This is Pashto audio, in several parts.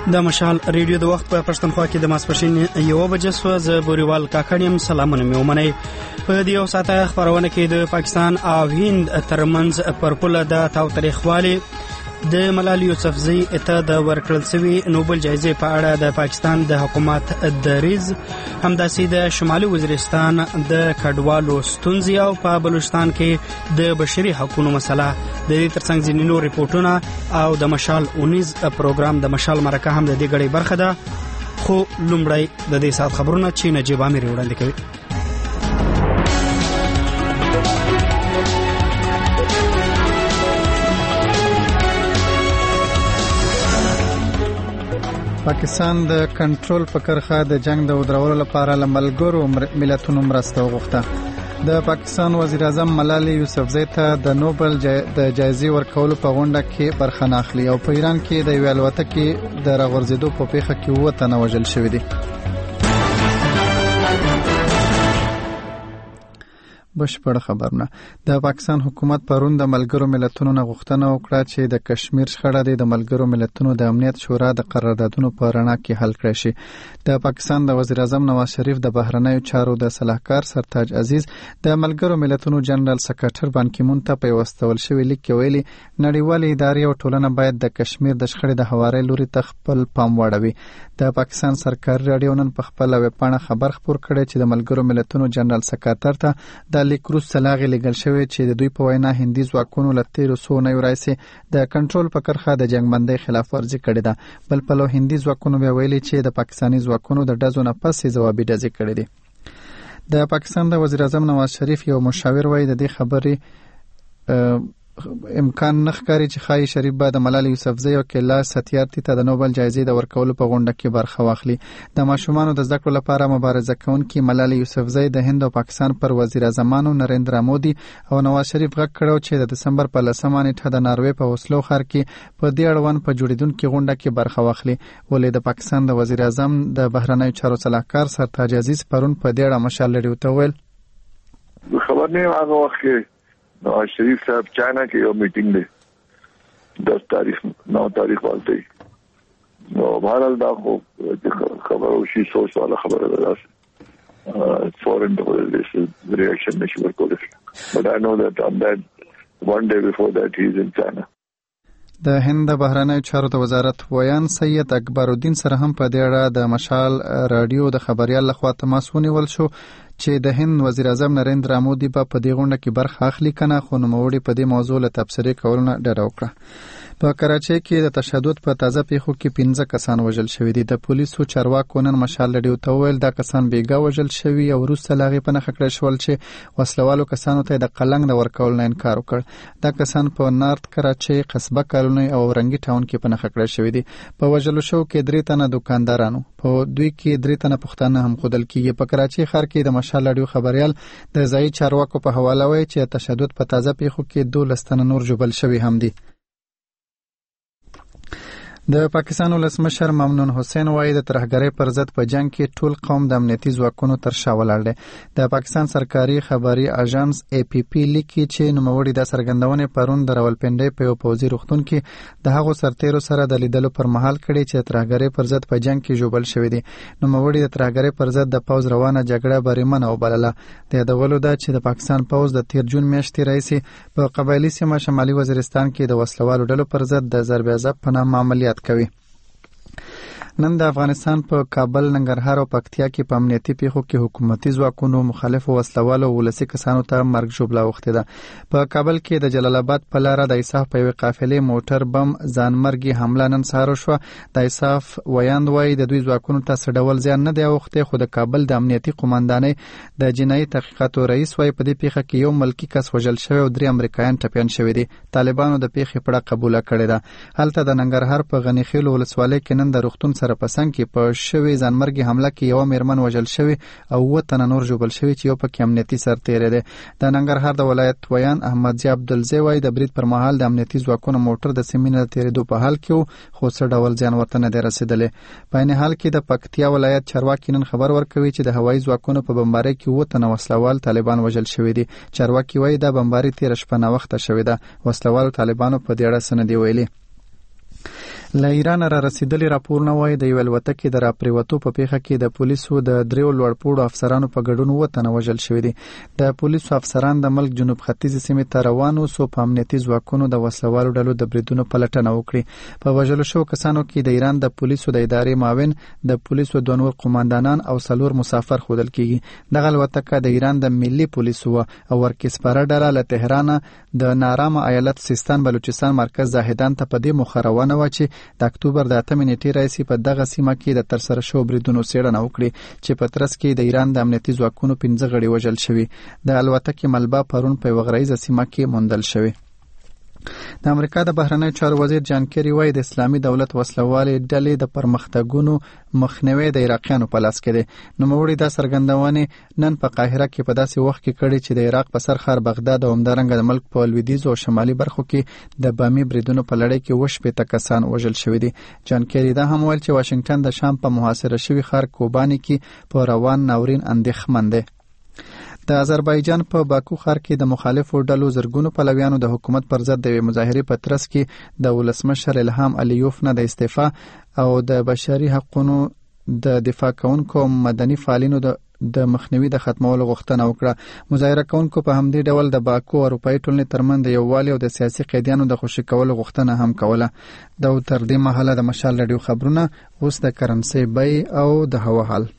د مشال ریډیو د وخت په پښتونخوا کې د ماسپښین 1 بجې سو ز بوريوال کاکړیم سلامونه مې ومنئ. په دې یو ساعته خبرونه کې د پاکستان او هند ترمنځ پر پوله د تاوتریخوالي د ملالي یوسفزۍ ته د ورکړل شوی نوبل جایزې په اړه د پاکستان د حکومت دریځ، همداسې د شمالي وزیرستان د کډوالو ستونزې او په بلوچستان کې د بشري حقوقو مسله، د دې ترڅنګ ځینې نور ریپورتونه او د مشال 19 پروګرام د مشال مرکه هم د دې غړي برخه ده. خو لومړی د دې سات خبرونه چې نجيب امیر وړاندې کوي. پاکستان د کنټرول په کرخه د جنگ د ودرولو لپاره له ملګرو ملتونو مرسته وغوښته. د پاکستان وزیر اعظم ملالي یوسفزۍ ته د نوبل د جایزې ورکولو په غونډه کې برخه نه اخلي او په ایران کې د یو الوتکې د راغورځېدو په پیښه کې 7 تنه وژل شوي دي. بشپړ خبرونه. د پاکستان حکومت پرون د ملګرو ملتونو نه غوښتنه وکړه چې د کشمیر شخړه د ملګرو ملتونو د امنیت شورا د قراردادونو په رڼا کې حل کړي شي. د پاکستان د وزیر اعظم نواز شریف د بهرنیو چارو د صلاحکار سرتاج عزیز د ملګرو ملتونو جنرال سکرټر بان کی مون ته په واستول شوی لیک کې ویلي نړیوال ادارې او ټولنه باید د کشمیر د شخړې د هواري لوري ته خپل پام واړوي. د پاکستان سرکاري راډیو نن په خپل ویب پاڼه خبر خپور کړی چې د ملګرو ملتونو جنرال سکرټر ته د لیک وروسته لاغې لګل شوی چې د دوی په وینا هندي ځواکونو له 1300 نه راځي د کنټرول په کرخه د جنگبندۍ خلاف ورزي کړې ده. بل په لو هندي ځواکونو به ویلي چې د پاکستاني ځواکونو د ډزو نه پسې ځوابي ډزې کړې دي. د پاکستان د وزیر اعظم نواز شریف یو مشاور وایي د دې خبرې امکان نه ښکاري چې خای شریف به د ملالي یوسفزۍ او کلا ستیارتي ته د نوبل جایزې د ورکولو په غونډه کې برخه واخلي. د ماشومانو د زده کړو لپاره مبارزه کوونکي ملالي یوسفزۍ د هند او پاکستان پر وزیر اعظمانو نریندرا مودي او نواز شریف غږ کړو چې د دسمبر په 10 نیټه د ناروې په اوسلو ښار کې په دې اړوند په جوړیدونکو غونډه کې برخه واخلي. ولې د پاکستان د وزیر اعظم د بهرنیو چارو صلاحکار سرتاج عزیز پرون په دې اړه مشال لري ته ویل خبر نه هغه وخت نواز شریف صاحب چائنا کې یو میټینګ دی 10 تاریخ 9 تاریخ والته نو بهرحال دا خبر او شي سوچ والا خبره ده فورن د ریاکشن نشي ورکول. but I know that on that one day before that he is in China. د هند بهرنیو چارو د وزارت ویان سید اکبر الدین سره هم په دې اړه د مشال رادیو د خبريال لخوا تماس ونیول شو چې د هند وزیر اعظم نریندرا مودي په دې غونډه کې برخه اخلي کنه، خو نوموړي په دې موضوع له تبصرې کولو نه ډډه وکړه. په کراچۍ کې د تشدد په تازه پیښو کې 15 کسان وژل شوي دي. د پولیسو چارواکو نن مشال لري ته ویل دا کسان بیګا وژل شوي او وروسته لاغې په نخ کړل شول چې وسلوالو کسانو ته د قلنګ د ورکول نه انکار وکړ. دا کسان په نارت کراچۍ قصبه کالونی او رنگي ټاون کې په نخ کړل شوي دي. په وژلو شو کې 3 تنه دکاندارانو، په دوی کې 3 تنه پښتانه هم خودل کیږي. په کراچۍ ښار کې د مشال لري خبريال د ځای چارواکو په حواله وایي چې تشدد په تازه پیښو کې 12 تنه نور جوړل شوي هم دي. د پاکستان ولسمشر ممنون حسین وایي د ترهګرۍ پر ضد په جنگ کې ټول قوم د امنیتي ځواکونو تر شا ولاړ دی. د پاکستان سرکاري خبري اژانس APP لیکي چې نوموړي د سرګندونې پرون د راولپنډۍ په یو پوځي روغتون کې د هغو سرتیرو سره د لیدلو پر مهال کړي چې ترهګرۍ پر ضد په جنگ کې جوړل شوی دي. نوموړي د ترهګرۍ پر ضد د پوځ روانه جګړه بریمنه وبلله. د یادولو ده چې د پاکستان پوځ د 13 جون میاشتې راځي په قبایلی سیمه شمالي وزیرستان کې د وسلوالو ډلو پر ضد د ضرب عذاب په نامه عملیات کوي. نن د افغانستان په کابل، ننګرهار او پکتیا کې په امنیتي پیښو کې حکومتي ځواکونو مخالفو وسلوالو ولسی کسانو ته مرګ ژوبله وخته ده. په کابل کې د جلال آباد په لار د ایصاف په قافلې موټر بم ځانمرګي حمله نن سهار شو. د ایصاف ویاند وایي د دوی ځواکونو ته سړول ځان نه دی وخته، خو د کابل د امنیتي قومندانۍ د جنایي تحقیقاتو رئیس وایي په دې پیښه کې یو ملکی کس وژل شوی او 3 امریکایان ټپیان شوی دي. طالبانو د پیښې پړه قبول کړې ده. هلته د ننګرهار په غنیخیل ولسوالۍ کې نن د روغتون سره پسنګ کې په شوی ځانمرګي حمله کې یو میرمن وژل شوی او 7 تنه نور جوړل شوی چې یو پکې امنیتي سرتیر دی. د ننګرهار د ولایت ویان احمد جی عبدالزی وایي د برید پر مهال د امنیتي ځواکونو موټر د سیمینه تیرېدو په حال کې خو څه ډول ځان ورته نه دی رسیدلې. په عین حال کې د پکتیا ولایت چارواکي نن خبر ورکوي چې د هوایي ځواکونو په بمبارۍ کې 7 تنه وسلوال طالبان وژل شوی دي. چارواکي وایي د بمبارۍ 13 شپه نه وخت شوی ده. وسلوال طالبانو په دې اړه سند دی ویلي. له ایران را رسیدلي راپورونه وایي د یو الوتکې د راپریوتو په پیښه کې د پولیسو د 3 لوړپوړو افسرانو په ګډون 9 تنه وژل شوي دي. د پولیسو افسران د ملک جنوب ختیځ سیمې ته روان وو څو په امنیتي ځواکونو د وسلوالو ډلو د بریدونو پلټنه وکړي. په وژلو شوو کسانو کې د ایران د پولیسو د ادارې معاون، د پولیسو 2 نور قوماندانان او 4 مسافر ښودل کیږي. دغه الوتکه د ایران د ملي پولیسو او ورکسپاره ډله له تهران د نارامه ایالت سیستان بلوچستان مرکز زاهدان ته په دې موخه روانه و چې د اکتوبر د 8 نیټې راځي په دغه سیمه کې د ترسره شوو بریدونو څېړنه وکړي چې په ترڅ کې د ایران د امنیتي ځواکونو 15 غړي وژل شوي. د الوتکې ملبه پرون په غرایزه سیمه کې موندل شوی. د امریکا د بهرنیو چارو وزیر جان کیری وایي د اسلامي دولت وسلوالې ډلې د پرمختګونو مخنیوي د عراقیانو په لاس کې دی. نوموړي دا څرګندونې نن په قاهره کې په داسې وخت کې کړي چې د عراق په سرخار بغداد او همدارنګه د ملک په لویدیځ او شمالي برخو کې د بامي بریدونو په لړۍ کې 18 کسان وژل شوي دي. جان کیری دا هم ویل چې واشنگټن د شام په محاصره شوي ښار کوباني کې په روان ناورین اندېښمن دی. د آذربایجان په باکو ښار کې د مخالفو ډلو زرګونو پلویانو د حکومت پر ضد د مظاهرې په ترڅ کې د ولسمشر الهام الیوف نه د استعفا او د بشري حقوقو د دفاع کوونکو مدني فعالینو د مخنیوي د ختمولو غوښتنه وکړه. مظاهره کوونکو په همدې ډول د باکو او اروپایي ټولنې ترمنځ د یووالي او د سیاسي قیدیانو د خوشي کولو غوښتنه هم کوله. دا تر دې مهاله د مشال رادیو خبرونه. اوس د کرنسي بیې او د هوا حال.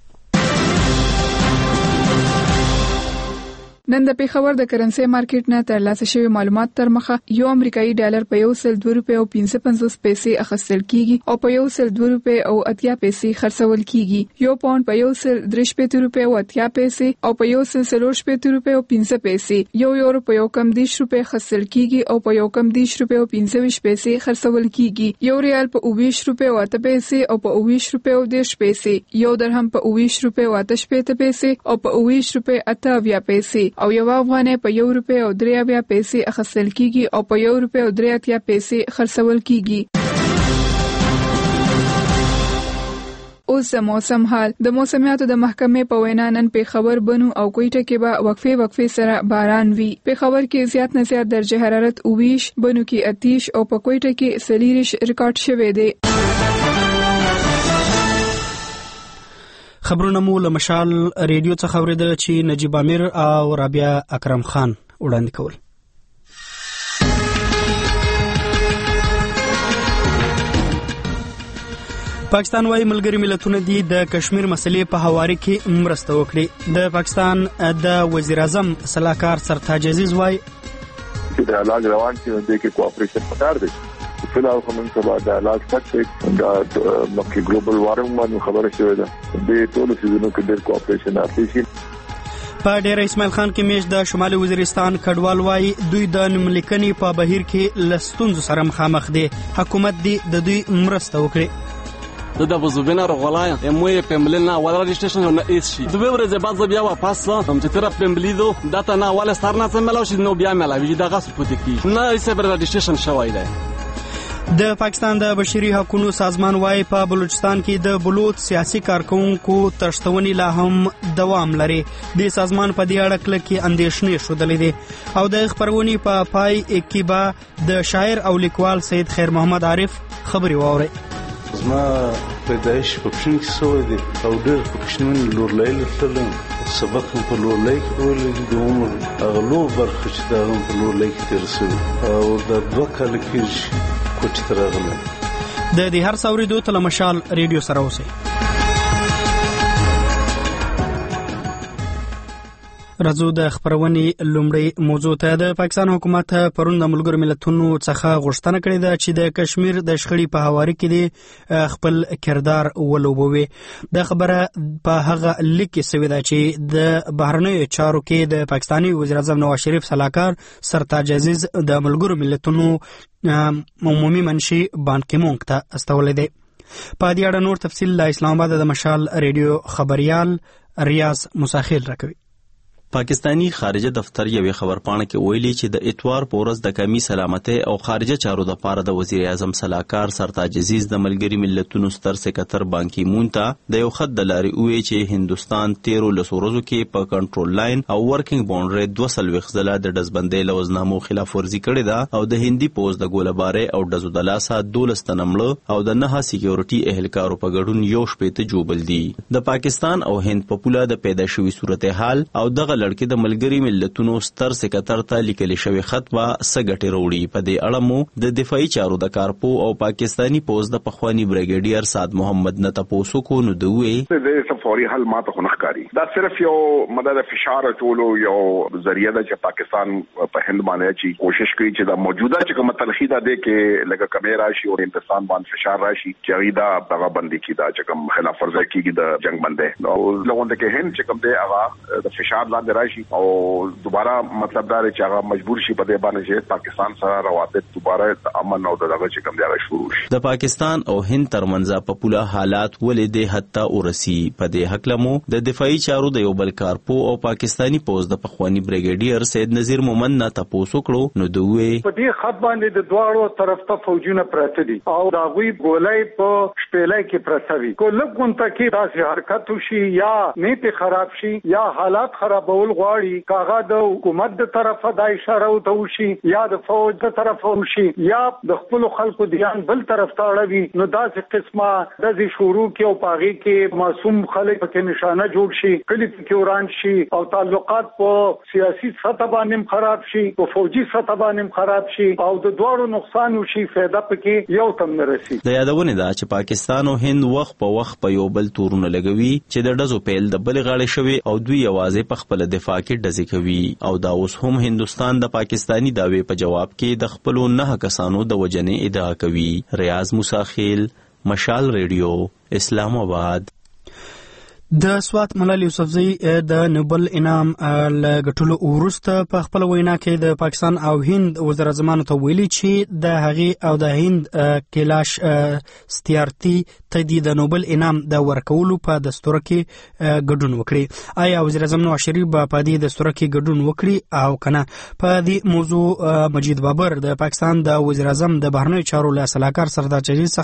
نن د پیښور د کرنسي مارکیټ نه ترلاسه شوی معلومات تر مخه یو امریکایي ډالر په 102 روپۍ او 55 پیسې اخیستل کیږي او په 102 روپۍ او 80 پیسې خرڅول کیږي. یو پاوند په 103 روپۍ او 80 پیسې او په 104 روپۍ او 50 پیسې. یو یورو په 1.10 روپۍ خرڅل کیږي او په 1.10 روپۍ او 25 پیسې خرڅول کیږي. یو ریال په 20 روپۍ او 8 پیسې او په 20 روپۍ او 10 پیسې. یو درهم په 20 روپۍ او 8 پیسې او په 20 روپۍ 8 پیسې. او یو افغانۍ په 1 روپۍ او 3 پیسې اخیستل کیږي او په 1 روپۍ او 3 پیسې خرڅول کیږي. اوس د موسم حال. د موسمیاتو د محکمې په وینا نن پیښور، بنو او کوټه کې به وقفه سره باران وي. پیښور کې زیات نه زیات درجه حرارت 20، بنو کې 30 او په کوټه کې 40 ریکارډ شوی دی. خبرونه مو له مشال ریډیو څخه اوریدل چې نجیب امیر او رابعه اکرم خان وړاندې کول. پاکستان وايي ملګری ملتونه دي د کشمیر مسلې په حواري کې مرسته وکړي. د پاکستان د وزیر اعظم صلاحکار سرتاج عزیز وايي چې د علاج روان کې د کې کوآپریشن پکار دی. فی الحال کوم څه د علاج پټ دا مکه ګلوبل وارمنګ باندې خبره شوې ده. د ټول سيزونو کې د کوآپریشن ارتشي په ډیر اسماعیل خان کې میش د شمالي وزیرستان کډوال وايي دوی د نملیکني په بهیر کې لستونز سره مخامخ دي. حکومت دی د دوی مرسته وکړي. د بوزوبینا رغولای موږ په ملنا ولا ريجستریشن نه ایشي د ورځې بعد بیا واپس هم چې تر په ملیدو داته نه ولا ستارنه سملاو شي نو بیا ملاوي دغه سپوت کی نه ایسه بر ريجستریشن شوی دی. د پاکستان د بشري حقوقو سازمان وايي په بلوچستان کې د بلوچ سیاسي کارکونکو تشتونی لا هم دوام لري. د سازمان په دې اړه کلکې اندېښنې شودلې دي او د خبرونې په پای کې به د شاعر او لیکوال سید خیر محمد عارف خبري واوري. زما پیدایش په پښین کې سوې دي او ډېر په پښین لورلای لرلم. سبق په لورلای کې ولې د عمر اغلو برخه چې دا په لورلای کې ترسو او د 2 کال کې د دې هر څوري دوه تل مشال ریډیو سره اوسئ. راځو د خبرونې لومړی موضوع ته. د پاکستان حکومت پرون د ملګرو ملتونو څخه غوښتنه کړې ده چې د کشمیر د شخړې په حواري کې خپل کردار ولوبوي. د خبره په هغه لیک کې سوي ده چې د بهرنیو چارو کې د پاکستاني وزیر اعظم نواز شریف صلاحکار سرتاج عزیز د ملګرو ملتونو عمومي منشي بان کی مونږ ته استولې ده. په دې اړه نور تفصیل له اسلام آباد د مشال ریډیو خبريال ریاض مساخیل راکوي. پاکستانی خارجه دفتر یوې خبرپاڼه کې ویلي چې د اتوار په ورځ د قومي سلامتۍ او خارجه چارو دپاره د وزیر اعظم سلاکار سرتاج عزیز د ملګري ملتونو ستر سکرټر بان کی مون ته د یو خط د لارې وویل چې هندوستان 13 ورځو کې په کنټرول لاین او ورکینګ باونډري 200 ځله د ډزبندۍ لوزنامو خلاف ورزي کړې ده او د هندي پوز د ګولبارې او ډزو د لاسه 12 تنه مړه او د 9 سکیورټي اهلکارو په ګډون یو شپېته جوبل دي. د پاکستان او هند په پوله د پیدا شوي صورتحال او دغه لړکې د ملګري ملتونو ستر سکرټر ته لیکل شوی خط به څه ګټې راوړي. په دې اړه مو د دفاعي چارو د کارپو او پاکستانی پوز د پخوانی بریګیډیر سعد محمد نه تاسو کو نو دوی د فوري حل ماته خو نخکاری دا صرف یو مدد فشار ټولو یو ذریعہ د پاکستان په هند باندې چې کوشش کوي چې دا موجوده چې کومه تلخیده ده کې لکه کمی راشي او هندستان باندې فشار راشي چې دا دغه بندي کی دا چې کوم خلاف ورزي کیږي د جنگ باندې او لغونده کې هند چې کوم دی هغه د فشار لاندې راشي او دوباره مطلب دا چې هغه مجبور شي په دې باندې چې پاکستان سره روابط دوباره د امن او دغه چې کوم دی هغه شروع شي. د پاکستان او هند ترمنځ په پوله حالات ولې د حتی ورسی په دې حق لمو د دفاعي چارو د یو بل کارپو او پاکستانی پوز د پخوانی بریګیډیر سید نذیر مومن نه تاسو کړو نو دوی په دې خط باندې د دواړو طرف ته فوجونه پراته دي او دا غوي ګولای په شپېلای کې پراته وي کو لګون ته کې داسې حرکت وشي یا نیت خراب شي یا حالات خرابول غواړي کاغه د حکومت د طرفه د اشاره او وشي یا د فوج د طرفه وشي یا د خپل خلکو دیان بل طرف ته اړوي نو داسې قسمه د شروع کې او پاغي کې معصوم خلک په نشانه جوړ شي کلی کې وران شي او تعلقات په سیاسي سطح باندې خراب شي او فوجي سطح باندې خراب شي او د دوړو نقصان وشي فائدہ پکې یو تم نه رسي. د یادونه ده چې پاکستان او هند وخت په وخت په یو بل تورونه لګوي چې د ډزو پیل د بل غاړې شوی او دوی یوازې په خپل دفاع کې ډزې کوي او دا اوس هم هندستان د پاکستانی داوی په جواب کې د خپل 9 کسانو د وجنې ادعا کوي. ریاض موسیخیل، مشال ریډیو، اسلام آباد. د سوات ملال یوسفزئی د نوبل انعام لګټلو وروسته په خپل وینا کې د پاکستان او هند وزیر اعظمانو ته ویلي چې د هغې او د هند کلاش ستیارتي ته د نوبل انعام د ورکولو په دستور کې ګډون وکړي. آیا وزیر اعظم نواز شریف به په دې دستور کې ګډون وکړي او کنه؟ په دې موضوع مجید بابر د پاکستان د وزیر اعظم د بهرنیو چارو له سلاکار سردار عزیز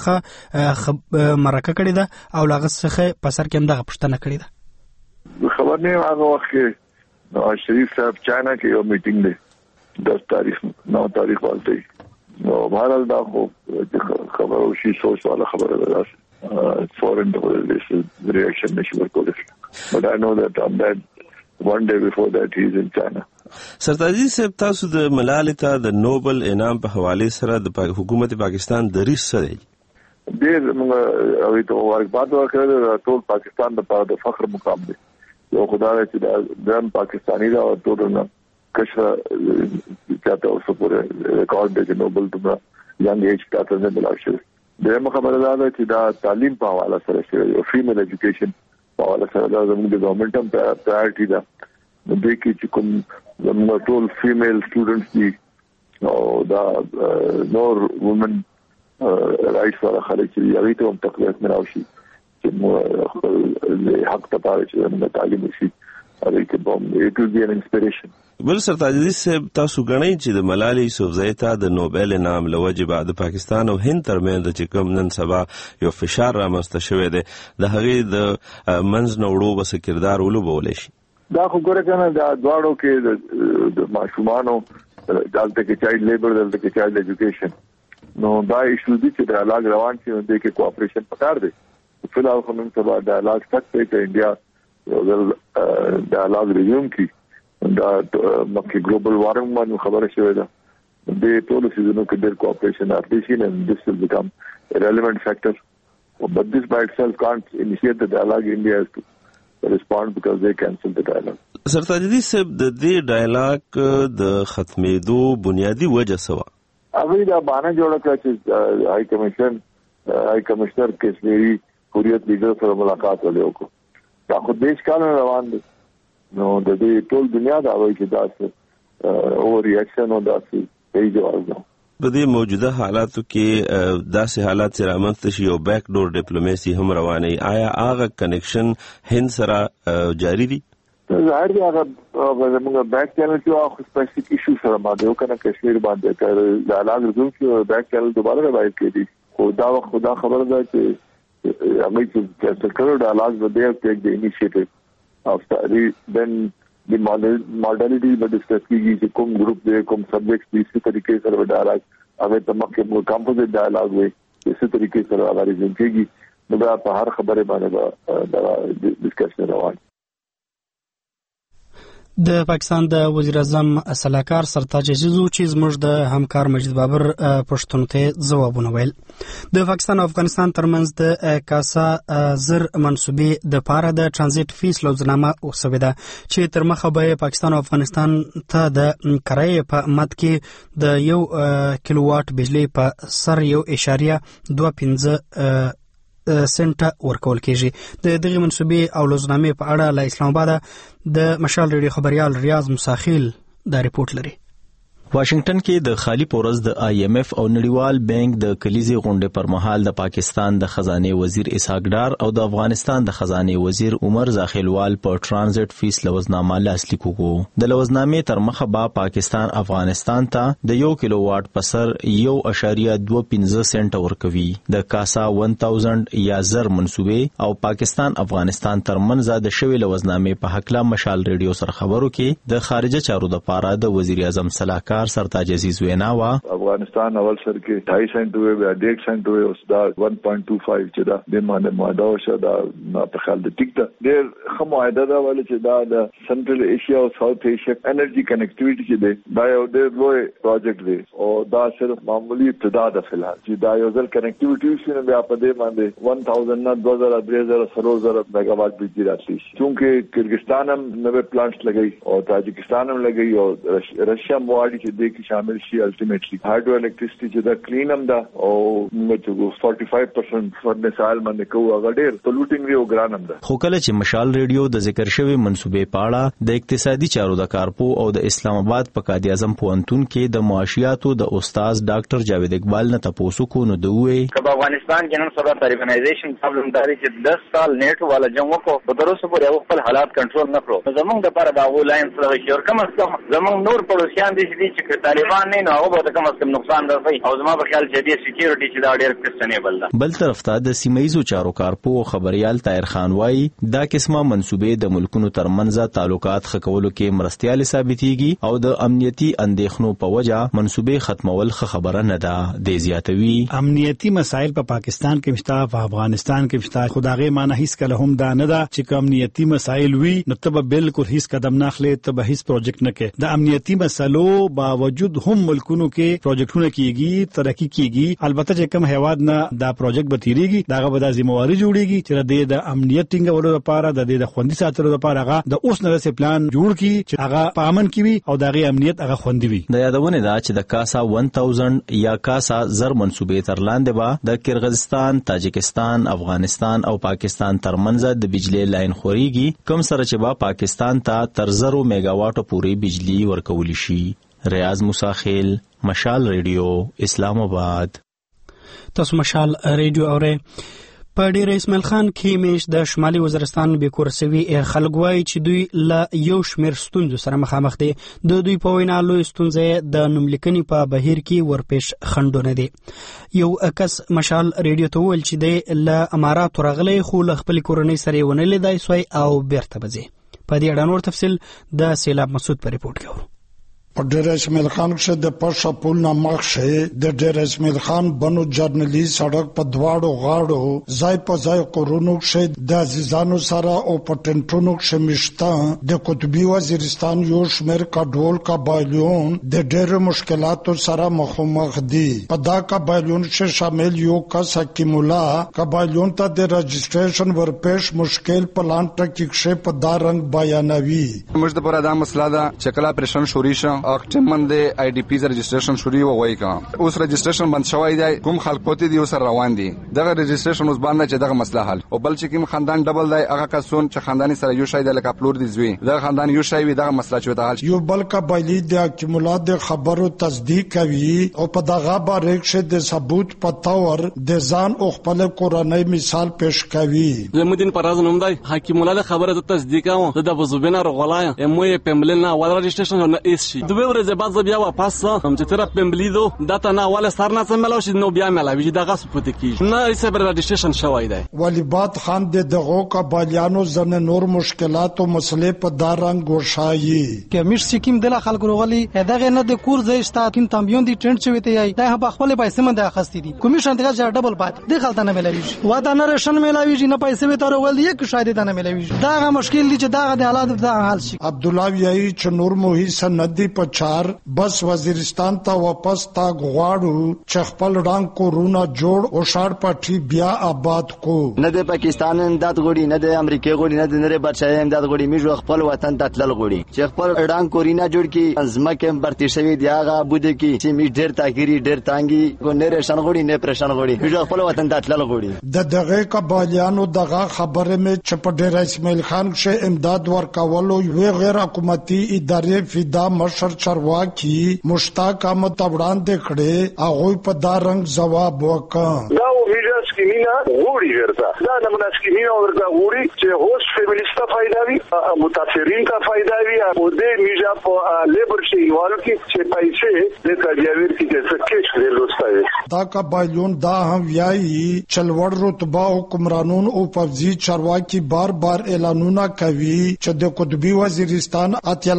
څخه مرکه کړې ده او لاغه څخه په سر کې هم دغه پوښتنه کړی ده. خبر نه هغه وخت کې نواز شریف صاحب چاینا کې یو میټینګ دی 10 تاریخ 9 تاریخ والته نو بهرحال دا خو خبر او شي سوچ والا خبره ده فورن د ریاکشن نشي ورکول but I know that on that one day before that he is in China. سرتاجي صاحب تاسو د ملال ته د نوبل انعام په حواله سره د حکومت پاکستان دریس سره ډېر موږ ته ورکباد ورکړل ټول پاکستان د فخر مقام دی. یو خدای چې د پاکستانی دا ټول نه کښه چاته اوسه پورې ریکارډ دی نوبل ته یانګ ایج کاته نه بلاشي. دغه خبره ده چې دا تعلیم په حواله سره شوی فیمیل ایجوکیشن په حواله سره دا زموږ د ګورنمنت هم پرایورټي ده. نو د کې چې کوم زموږ ټول فیمیل سټوډنټس دي او دا نور وومن رائټس والا خلک چې یوې ته هم تقویت نه راشي چې خپل حق ته پاره چې موږ تعلیم وشي هغه کې به it will be an inspiration. بل سرتاجي صاحب تاسو غنئ چې د ملال یوسفزئی ته د نوبل انعام لوجه بعد پاکستان او هند ترمنځ چې کوم نن سبا یو فشار رامنځته شوی دی د هغې د منځ نه وړو بس کردار ولوبولی شي. دا خو ګوره کنه دا دواړو کې د ماشومانو دلته کې چایلډ لیبر دلته کې چایلډ ایجوکیشن نو دا ایشو دي چې د علاج روان شي نو د کې کوآپریشن پکار دی. فی الحال خو نن سبا د علاج تک ته انډیا د علاج ریزیوم کی دا مکه ګلوبل وارمنګ باندې خبره شوې ده د ټول سيزونو کې ډېر کوآپریشن ارتیشن and this will become a relevant factor but this by itself can't initiate the dialogue. India has to respond because they cancelled the dialogue. سرتاجي صاحب د دې ډایلاګ د ختمېدو بنیادی وجه سوا هغه دا باندې جوړه کړ چې هاي کمشنر کشمیری حریت لیډر سره ملاقات وکړو. دا خو دیش کال روان دي نو د دې ټول دنیا دا وایي چې دا او ریاکشن او دا څه جواب ده. په دې موجوده حالاتو کې داسې حالات چې رامنځته شي او بیک ډور ډیپلوماسي هم روانه آیا هغه کنیکشن هند سره جاری دي؟ ظاهر دی هغه موږ بیک چینل کې هغه سپیسیفیک ایشو سره باندې وکنه کشمیر باندې کړ د علاج رسول کې بیک چینل دوباره روایت کړي خو دا خدا خبر ده چې هغه چې کړو د علاج بده ټیک د انیشیټیو اف دین د ماډلټی د ډسکس کیږي چې کوم گروپ دی کوم سبجیکټ دی څه طریقې سره ډایلاګ هغه تمکه کمپوزټ ډایلاګ وي څه طریقې سره هغه ریزن کیږي نو دا په هر خبره باندې دا ډسکشن روان. د پاکستان د وزیر اعظم سلاکار سرتاج عزیزو چې زموږ د همکار مجید بابر پښتون ته ځوابونه ویل. د پاکستان او افغانستان ترمنځ د کاسا زر منسوبې د پاره د ترانزیت فیس لوزنامه اوسوي ده چې تر مخه به پاکستان او افغانستان ته د کرایې په مد کې د 1 کیلو واټ بجلی په سر 1.25 سنټه ورکول کیږي. د دغه منسوبې او لوزنامې په اړه له اسلام آباد د مشال ریډیو خبريال ریاض مساخیل دا ریپورت لري. واشنگټن کې د خالی پورز د IMF او نړیوال بانک د کلیزي غونډې پر مهال د پاکستان د خزانه وزیر اسحاق ډار او د افغانستان د خزانه وزیر عمر زاخیلوال په ترانزیت فیس لوزنامه لاسلیک وکړو. د لوزنامې تر مخه به پاکستان افغانستان ته د 1 کیلو واټ په سر 1.25 سنټ ورکوي. د کاسا 1000 یا زر منسوبې او پاکستان افغانستان ترمنځ د شوی لوزنامې په حق لا مشال ریډیو سره خبرو کې د خارجه چارو د پاره د وزیر اعظم سلاکار سرتاج عزیز وینا وا افغانستان اول سر کې 2.5 سنټ وي یا 1.5 سنټ وي اوس دا 1.25 چې دا د ماده شو دا په خل د ټیک د خموعده دا ول چې دا د سنټرل ایشیا او ساوث ایشیا انرژي کنیکټیویټي چې دا یو ډېر لوی پروجیکټ دی او دا صرف معمولی ابتدا ده فلحال چې دا یو ځل کنیکټیویټي شنه بیا په دې باندې 1000 نه 2000 3000 سروزر میگا واټ بجلی راتلی چونکه کرغستان هم نوې پلانټس لګي او تاجکستان هم لګي او رشیا مواړي دې کې شامل شي الټیمیټلی هایډرو الکتریسيټي چې دا کلین هم ده او موږ 45% فرنس آیل باندې کوو هغه ډېر پولوټینګ دی او ګران هم ده. خو کله چې مشال ریډیو د ذکر شوی منسوبې پاړه د اقتصادي چارو د کارپو او د اسلام آباد په قائد اعظم پوهنتون کې د معاشياتو د استاد ډاکټر جاوید اقبال نه تاسو کو نو دوی په افغانستان کې نن سبا ارګنایزیشن پرابلم داري چې 10 سال نیټ والا جنگ وکړو په دروسه پورې خپل حالات کنټرول نه کړو. زمونږ د لپاره دا لاین سره شي او کوم زمونږ نور پړوسیان دي چې طالبان نه هغه به کوم څه نقصان راځي او زما په خیال چې د سکیورټي چې دا ډېر کوېسچنیبل ده. بل طرف ته د سیمایزو چارو کارپو خبريال طاهر خان وايي دا قسمه منسوبې د ملکونو ترمنځ تعلقات خکولو کې مرستيال ثابتيږي او د امنیتي اندېښنو په وجه منسوبې ختمول خبره نه ده. د زیاتوي امنیتي مسایل په پاکستان کې مشته په افغانستان کې مشته خدای معنی هیڅ کله هم دا نه ده چې امنیتي مسایل وي نو ته بالکل هیڅ قدم نه اخلي ته به هیڅ پروجیکټ نه کې. د امنیتي مسلو باوجود هم ملکونو کې پروجیکټونه کیږي ترقی کیږي. البته چې کوم هیواد نه دا پروجیکټ به تیریږي داغه به د ذمہواری جوړیږي چې د امنیت ټینګولو لپاره د خوندي ساتلو لپاره هغه د اوس نه سه پلان جوړ کی چې هغه په امن کې وي او دغه امنیت هغه خوندي وي. د یادونه دا چې د کاسا 1000 یا کاسا زر منسوبې تر لاندې به د کرغزستان، تاجکستان، افغانستان او پاکستان ترمنځ د بجلی لاین خوريږي کوم سره چې با پاکستان ته تر 0 میگا واټ پورې بجلی ورکول شي. ریاض مساخیل مشال ریډیو اسلام آباد. تاسو مشال ریډیو اوره په ډیر اسماعیل خان کې میش د شمالي وزیرستان به کورسوي خلک وایي چې دوی له یو شمیر ستونزو سره مخامخ دي. د دوی په وینا لوی ستونزې د نوملیکنې په بهیر کې ورپېښ خندونه دي. یو کس مشال ریډیو ته ویل چې د له امارات راغلي خو له خپل کورنۍ سره ونه لیدای سوی او بیرته بځي. په دې اړه نور تفصیل د سیلاب مسعود په ریپورت کې اورو. په ډیر اسماعیل خان کې د پښه پول نامخ شه د ډیر اسماعیل خان بنو جرنلی سړک په دواړو غاړو ځای په ځای کورونو کې د عزیزانو سره او په ټنټونو کې مشته د قطبی وزیرستان یو شمیر کډول قبایلون د ډیر مشکلاتو سره مخامخ دي. په دا قبایلون کې شامل یو کس حکیم الله قبایلون ته د رجسټریشن ورپېښ مشکل پلان ټکی کې په دا رنګ بیانوي. موږ د پوره دا مسله ده چې کله پرشن شوري شو اکټم باندې آی ډی پی رجسٹریشن شروع وای کا اوس رجسٹریشن بند شوی دی کوم خلک پته دی اوس روان دي دغه رجسٹریشن اوس باندې چې دغه مسله حل او بل چې کوم خاندان ډبل دی هغه کسون چې خاندانی سره یو شای د لکه پلور دي زوی دغه خاندان یو شای وي دغه مسله چې ته حل یو بل قبایلی د اکمولات د خبرو تصدیق کوي او په دغه باندې چې د ثبوت پتاور د ځان او خپل قرآنی مثال پیش کوي زمودین پراز نوم دی حکیمولا خبره ته تصدیق کوم د بزوبینا رغولای اموی پمبلنا ولا رجسٹریشن نه ایس شي دوه ورځې بعد بیا واپس هم چې تر پمبلیدو داتا نه ولا سرنا سملاو شي نو بیا ملاوي دغه سپوت کی نه ایسه بر رجسٹریشن شوی دی ولیبات خان د دغه قبایلیانو زنه نور مشکلات او مسلې په دارنګ ګوشایي کمیش سکیم د خلکو روغلی دغه نه د کور زیشتا کین تامبیون دی ټرند چوي ته یای دا په خپل پیسې مند اخستې دي کمیشن دغه ډبل پات د خلک نه ملاوي و دا نه رشن ملاوي نه پیسې به تر ول یک شاید نه ملاوي دا مشکل دي چې دا د حالات د حل شي عبد الله یای چې نور موهي سندي په 4 بس وزیرستان ته واپس تا غواړو چې خپل رنگ کورونا جوړ او شار پټي بیا آباد کو نه د پاکستان امداد غوړي نه د امریکا غوړي نه د نړۍ بچای امداد غوړي میږي خپل وطن ته تلل غوړي چې خپل رنگ کورینا جوړ کی ازمکه برتی شوی دی هغه بده کی چې می ډیر تاګری ډیر تانګي کو نه رشن غوړي نه پرشن غوړي میږي خپل وطن ته تلل غوړي د دغه قبایلیانو دغه خبره مې چې په ډیر اسماعیل خان شه امداد ورکولو یو غیر حکومتي ادارې فدا مشر چرواکی مشتاق احمد وړاندې کړي هغه په دا رنگ جواب وکړ سکیمینا غوړي ورته دا نمونه سکیمینا ورته غوړي چې هوست فیملیستا فائدہ وي متاثرین ته فائدہ وي او د میجا په لیبر شي والو کې چې پیسې د کاریاویر کې د سکیش لرلوستای دا قبایلون دا هم یایي چلوړ رتبه حکمرانون او فوجي چارواکي بار بار اعلانونه کوي چې د قطبی وزیرستان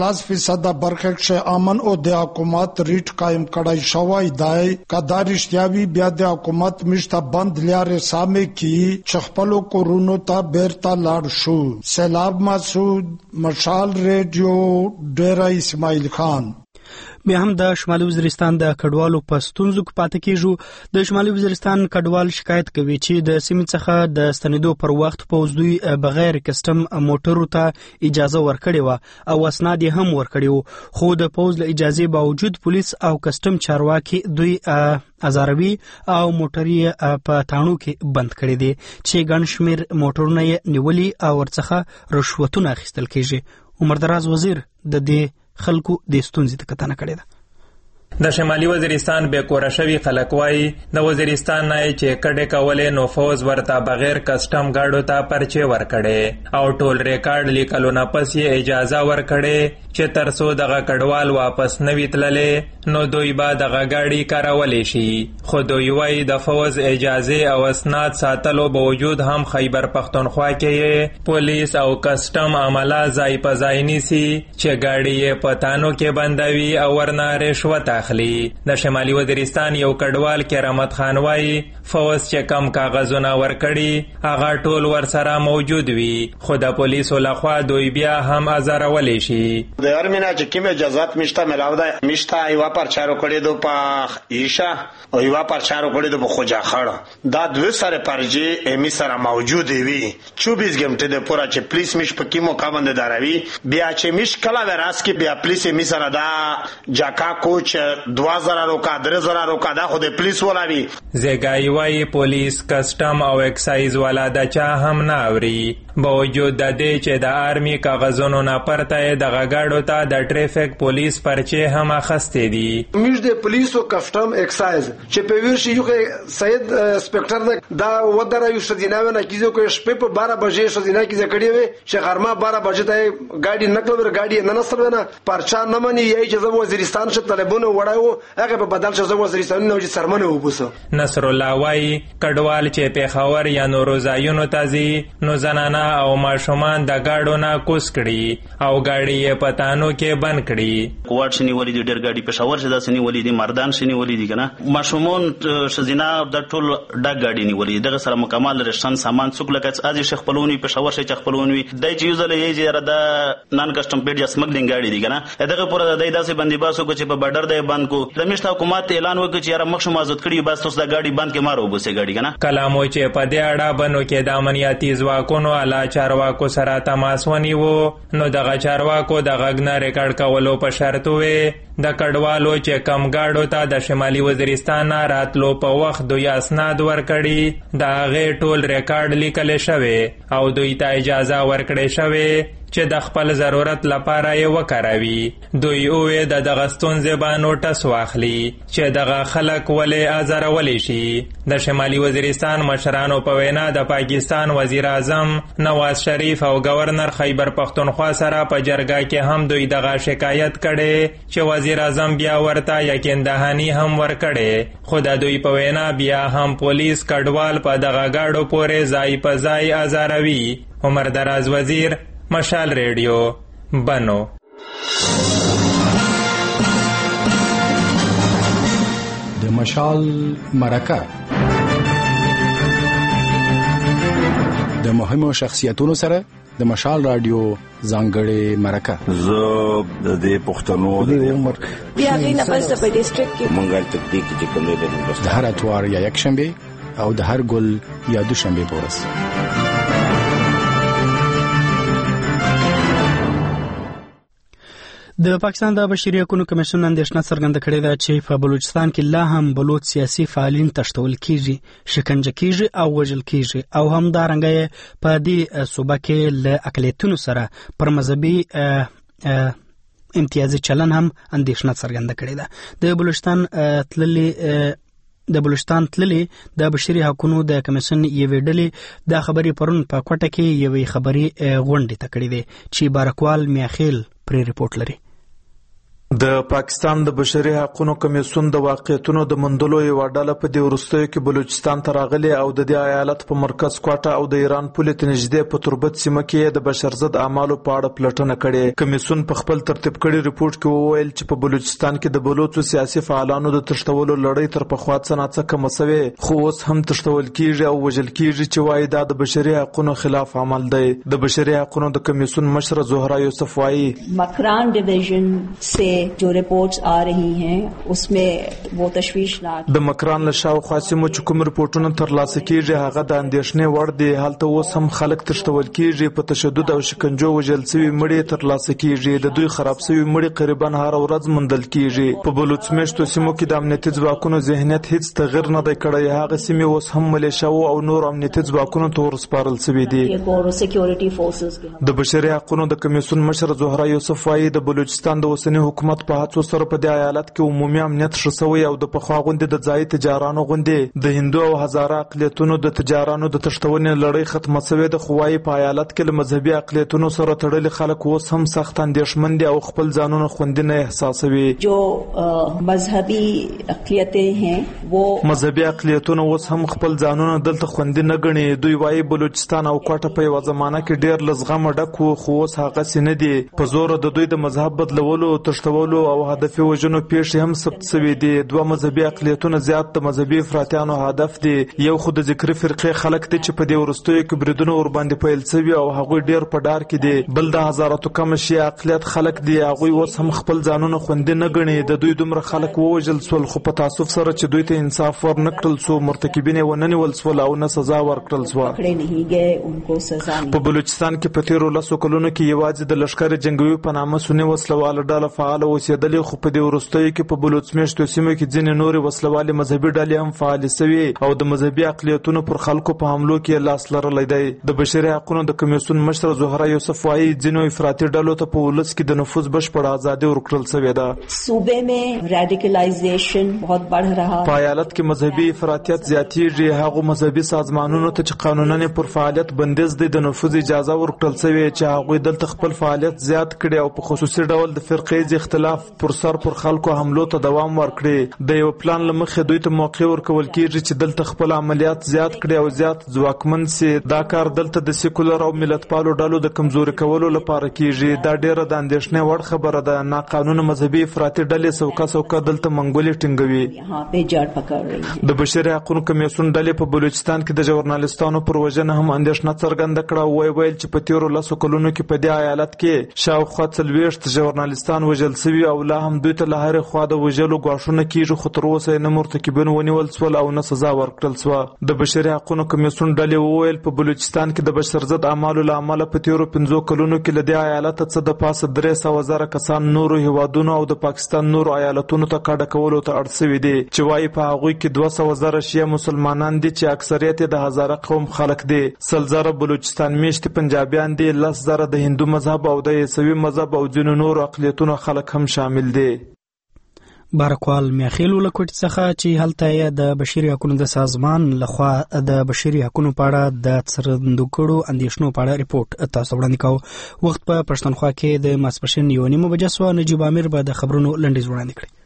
83% برخه کې امن او د حکومت ریټ قائم کړای شوی دی کدا رښتیاوي بیا د حکومت مشته بند لاره سامه کی چخپلو کورونو ته بیرته لاړ شو سیلاب مسعود مشال ریډیو ډیرا اسماعیل خان بیا هم د شمالي وزیرستان د کډوالو په ستونزو کې پاتې کیږو د شمالي وزیرستان کډوال شکایت کوي چې د سیمې څخه د ستنېدو پر وخت پوز دوی بغیر کسټم موټرو ته اجازه ورکړې و او اسناد هم ورکړي وو خو د پوز له اجازه باوجود پولیس او کسټم چارواکي دوی ازاروي او موټرې په تانو کې بند کړي دي چې ګڼ شمیر موټرونه یې نیولي او ورڅخه رشوتونه اخیستل کیږي عمر دراز وزیر د دې خلکو د ستونزې ته کتنه کړې ده د شمالي وزیرستان به کور شوی خلک وای د وزیرستان نه چې کډه کولې نو فوز ورته بغیر کسٹم گاډو ته پرچه ورکړي او ټول ریکارډ لیکلو نه پس یې اجازه ورکړي چې ترسو دغه کډوال واپس نوي تللې نو دوی به دغه گاډي کارولې شي خو دوی وای د فوز اجازه او اسناد ساتلو باوجود هم خیبر پختونخوا کې پولیس او کسٹم عمله ځای په ځای نیسي چې گاډي په تانو کې بندوي او ورنه رشوت اخلي د شمالي وزیرستان یو کډوال کرامت خان وای فوز چې کم کاغذونه ورکړي هغه ټول ورسره موجود وي خو د پولیسو لخوا دوی بیا هم ازارولې شي د ارمینا چې کوم اجازهات مشته ملاو ده مشته یو پرچارو کړي دو په ایشا او یو پرچارو کړي دو په خوجا خړه دا دوه سره پرجي امی سره موجود وي 24 غنټه د پورا چې پولیس مش په کیمو کاوند داروي بیا چې مش کلا وراس کې بیا پولیس می سره دا جاکا کوچ 2000 روکا 3000 روکا دا خو د پولیس ولاوي زګای وای پولیس کسٹم او ایکسایز والا د چا هم نه اوري باوجود د دې چې د آرمی کاغذونو نه پرته د غاډو ته د ټریفیک پولیس پرچه هم اخستې دي موږ د پولیس او کسٹم ایکسایز چې په ورشي یو سید انسپکټر دا ودره یو شدیناوه نه کیږي کو شپه په 12 بجې شدینا کیږي کړي وي چې غرمه 12 بجې ته گاډي نقل ور گاډي نه نسل نه پرچا نه مني یی چې زو وزیرستان شه طالبونو وړاو هغه په بدل شه زو وزیرستان نو چې سرمنه وبوسه نصر الله وای کډوال چې په خاور یا نوروزایونو تازي نو زنانا او ماشومان د گاډو نه کوس کړي او گاډي یې پتانو کې بند کړي کوټ شنی ولې د ډېر گاډي پېښور شدا سنی ولې د مردان شنی ولې دي کنه ماشومان شزینا د ټول ډګ گاډي نی ولې دغه سره مکمل رشن سامان څوک لکه از شیخ پلونی پېښور شي چخ پلونی د جیوزل یې جره د نان کسٹم پیډ یا سمګلینګ گاډي دي کنه دغه پوره د داسې بندیباسو کو چې په بارډر دی بند کو د مشت حکومت اعلان وکړي چې یاره مخ شمازت کړي بس تاسو د گاډي بند کې مارو بوسه گاډي کنه کلامو چې په دې اړه بنو کې د امنیتي ځواکونو والا چارواکو سره تماس ونیو نو دغه چارواکو د غږ نه ریکارډ کولو په شرط وې د کډوالو چې کم گاډو ته د شمالي وزیرستان نه راتلو په وخت دوی اسناد ورکړي د هغې ټول ریکارډ لیکل شوی او دوی ته اجازه ورکړې شوی چې د خپل ضرورت لپاره یې وکاروي. دوی وویل د دغه ستونزې به نوټس واخلي چې دغه خلک ولې ازارولی شي. د شمالي وزیرستان مشرانو په وینا د پاکستان وزیر اعظم نواز شریف او گورنر خیبر پختونخوا سره په جرګه کې هم دوی دغه شکایت کړي چې وزیر اعظم بیا ورته یقین دهانی هم ورکړي، خو د دوی په وینا بیا هم پولیس کډوال په دغه گاډو پورې ځای په ځای ازاروي. عمر دراز وزیر، مشال ریډیو، بنو. د مشال مرکه د مهمو شخصیتونو سره د مشال رادیو ځانګړې مرکه. زه د پښتنو د عمر بیا غي نه پس په ډیسټریکټ کې مونږه تکتیک چې کوم دی د هر اتوار یا یک شنبه او د هر ګل یا دوشنبه پورس. د پاکستان د بشري حقوقو کمیشن اندېښنه څرګنده کړې ده چې په بلوچستان کې لا هم بلوچ سیاسي فعالین تښتول کیږي، شکنجه کیږي او وژل کیږي او همدارنګه په دې صوبه کې له اقلیتونو سره پر مذهبي امتیازي چلن هم اندېښنه څرګنده کړې ده. د بلوچستان تللي د بشري حقوقو د کمیشن یوې ډلې دا خبرې پرون په کوټه کې یوې خبري غونډې ته کړې ده چې بارکوال میاخیل پرې ریپورت لري. د پاکستان د بشري حقوقو کمیسیون د واقعیتونو د مندلو یو ډله په دې وروستیو کې بلوچستان ته راغلي او د دې ایالت په مرکز کوټه او د ایران پولې ته نږدې په تربت سیمه کې د بشرضد اعمالو په اړه پلټنه کړې. کمیسیون په خپل ترتیب کړي ریپورت کې وویل چې په بلوچستان کې د بلوچو سیاسي فعالانو د تښتولو لړۍ تر پخوا څه ناڅه کمه سوې، خو اوس هم تښتول کیږي او وژل کیږي چې وایي دا د بشري حقوقو خلاف عمل دی. د بشري حقوقو د کمیسیون مشر زهرا یوسف وایي مکران ډیویژن سے جو رپورٹس آ رہی ہیں اس میں وہ تشویشناک د مکران له شاوخوا سیمو چې کوم رپورټونه ترلاسه کیږي هغه د اندېښنې وړ دي. هلته اوس هم خلک تښتول کیږي، په تشدد او شکنجو وژل شوي مړي ترلاسه کیږي، د دوی خراب شوي مړي قریبا هر ورځ موندل کیږي. په بلوچ میشتو سیمو کې د امنیتي ځواکونو ذهنیت هیڅ تغیر نه دی کړی. هغه سیمې اوس هم ملیشیاو او نور امنیتي ځواکونو ته ورسپارل شوي دي. د بشري حقوقو د کمیسیون مشر زهرا یوسف وایي د بلوچستان د اوسني حکومت په هڅو سره په دې ایالت کې عمومي امنیت ښه شوی او د پخوا غوندې د ځایي تجارانو غوندې د هندو او هزاره اقلیتونو د تجارانو د تښتونې لړۍ ختمه شوې ده. خو وایي په ایالت کې له مذهبي اقلیتونو سره تړلي خلک اوس هم سخت اندېښمن دي او خپل ځانونه خوندي نه احساسوي. جو مذهبي اقلیتیں ہیں وہ مذهبي اقلیتونه اوس هم خپل ځانونه دلته خوندي نه ګڼي. دوی وایي بلوچستان او کوټه په یوه زمانه کې ډېر له زغمه ډک و، خو اوس هغسې نه دي. په زوره د دوی د مذهب بدلولو، تښتولو او هدفي وژنو پیښې هم ثبت شوي دي. دوه مذهبي اقلیتونه زیات د مذهبي افراطیانو هدف دي. یو خو د ذکري فرقې خلک دي چې په دې وروستیو کې بریدونه ورباندې پیل شوي او هغوی ډېر په ډار کې دي. بل د هزاراتو کم شیعه اقلیت خلک دي، هغوی اوس هم خپل ځانونه خوندي نه ګڼي. د دوی دومره خلک ووژل شول، خو په تاسف سره چې دوی ته انصاف ورنه کړل شو، مرتکبین یې ونه نیول شول او نه سزا ورکړل شوه. په بلوچستان کې په تېرو 10 کلونو کې یوازې د لښکر جنګوي په نامه سني وسلواله ډله فعاله اوسېدلې، خو په دې وروستیو کې په بلوچ میشتو سیمو کې ځینې نورې وسلوالې مذهبي ډلې هم فعالې شوي او د مذهبي اقلیتونو پر خلکو په حملو کې لاس لرلی دی. د بشري حقوقو د کمیسیون مشر زهرا یوسف وایي ځینو افراطي ډلو ته په ولس کې د نفوذ بشپړه ازادي ورکړل شوې ده. صوبے میں ریډیکلایزیشن بہت بڑھ رہا. په ایالت کې مذهبي افراطیت زیاتېږي. هغو مذهبي سازمانونو ته چې قانونا پر فعالیت بندیز دی د نفوذ اجازه ورکړل شوې چې هغوی دلته خپل فعالیت زیات کړي او په خصوصي ډول د فرقې اختلاف پر سر پر خلکو حملو ته دوام ورکړي. د یو پلان له مخې دوی ته موقع ورکول کیږي چې دلته خپل عملیات زیات کړي او زیات ځواکمن سي. دا کار دلته د سیکولر او ملتپالو ډلو د کمزوري کولو لپاره کیږي. دا ډیره د اندېښنې وړ خبره ده. ناقانونه مذهبي افراطي ډلې څوکه دلته منګولې ټینګوي. د بشري حقوقو کمیسیون ډلې په بلوچستان کې د ژورنالستانو پر وژنه هم اندېښنه څرګنده کړه او ویل چې په تیرو 10 کلونو کې په دې ایالت کې شاوخوا 40 ژورنالستان وژل شوي او لا هم دوی ته له هرې خوا د وژلو ګواښونه کیږي، خو تر اوسه نه مرتکبین ونیول شول او نه سزا ورکړل شوه. د بشري حقونو کمیسیون ډلې وویل په بلوچستان کې د بشر ضد اعمالو له امله په تیرو 5 کلونو کې له دې ایالته څه د پاسه 300,000 کسان نورو هیوادونو او د پاکستان نورو ایالتونو ته کډه کولو ته اړ شوي دي، چې وایي په هغوی کې 200,000 شیعه مسلمانان دي چې اکثریت د هزاره قوم خلک دي، 100,000 بلوچستان میشتي پنجابیان دي، 10,000 د هندو مذهب او د عیسوي مذهب او ځینو نورو اقلیتونو خلک هم شامل دي. بارکوال میاخیل ولکوټ څخه چې هلته د بشري حقوقو د سازمان لخوا د بشري حقوقو په اړه د څرګندو کړو اندېښنو په اړه ریپورت تاسو وړاندې کوو. وخت په پښتونخوا کې د ماسپښین 9:30 بجې سو. نجیب امیر به د خبرونو لنډیز وړاندې کړي.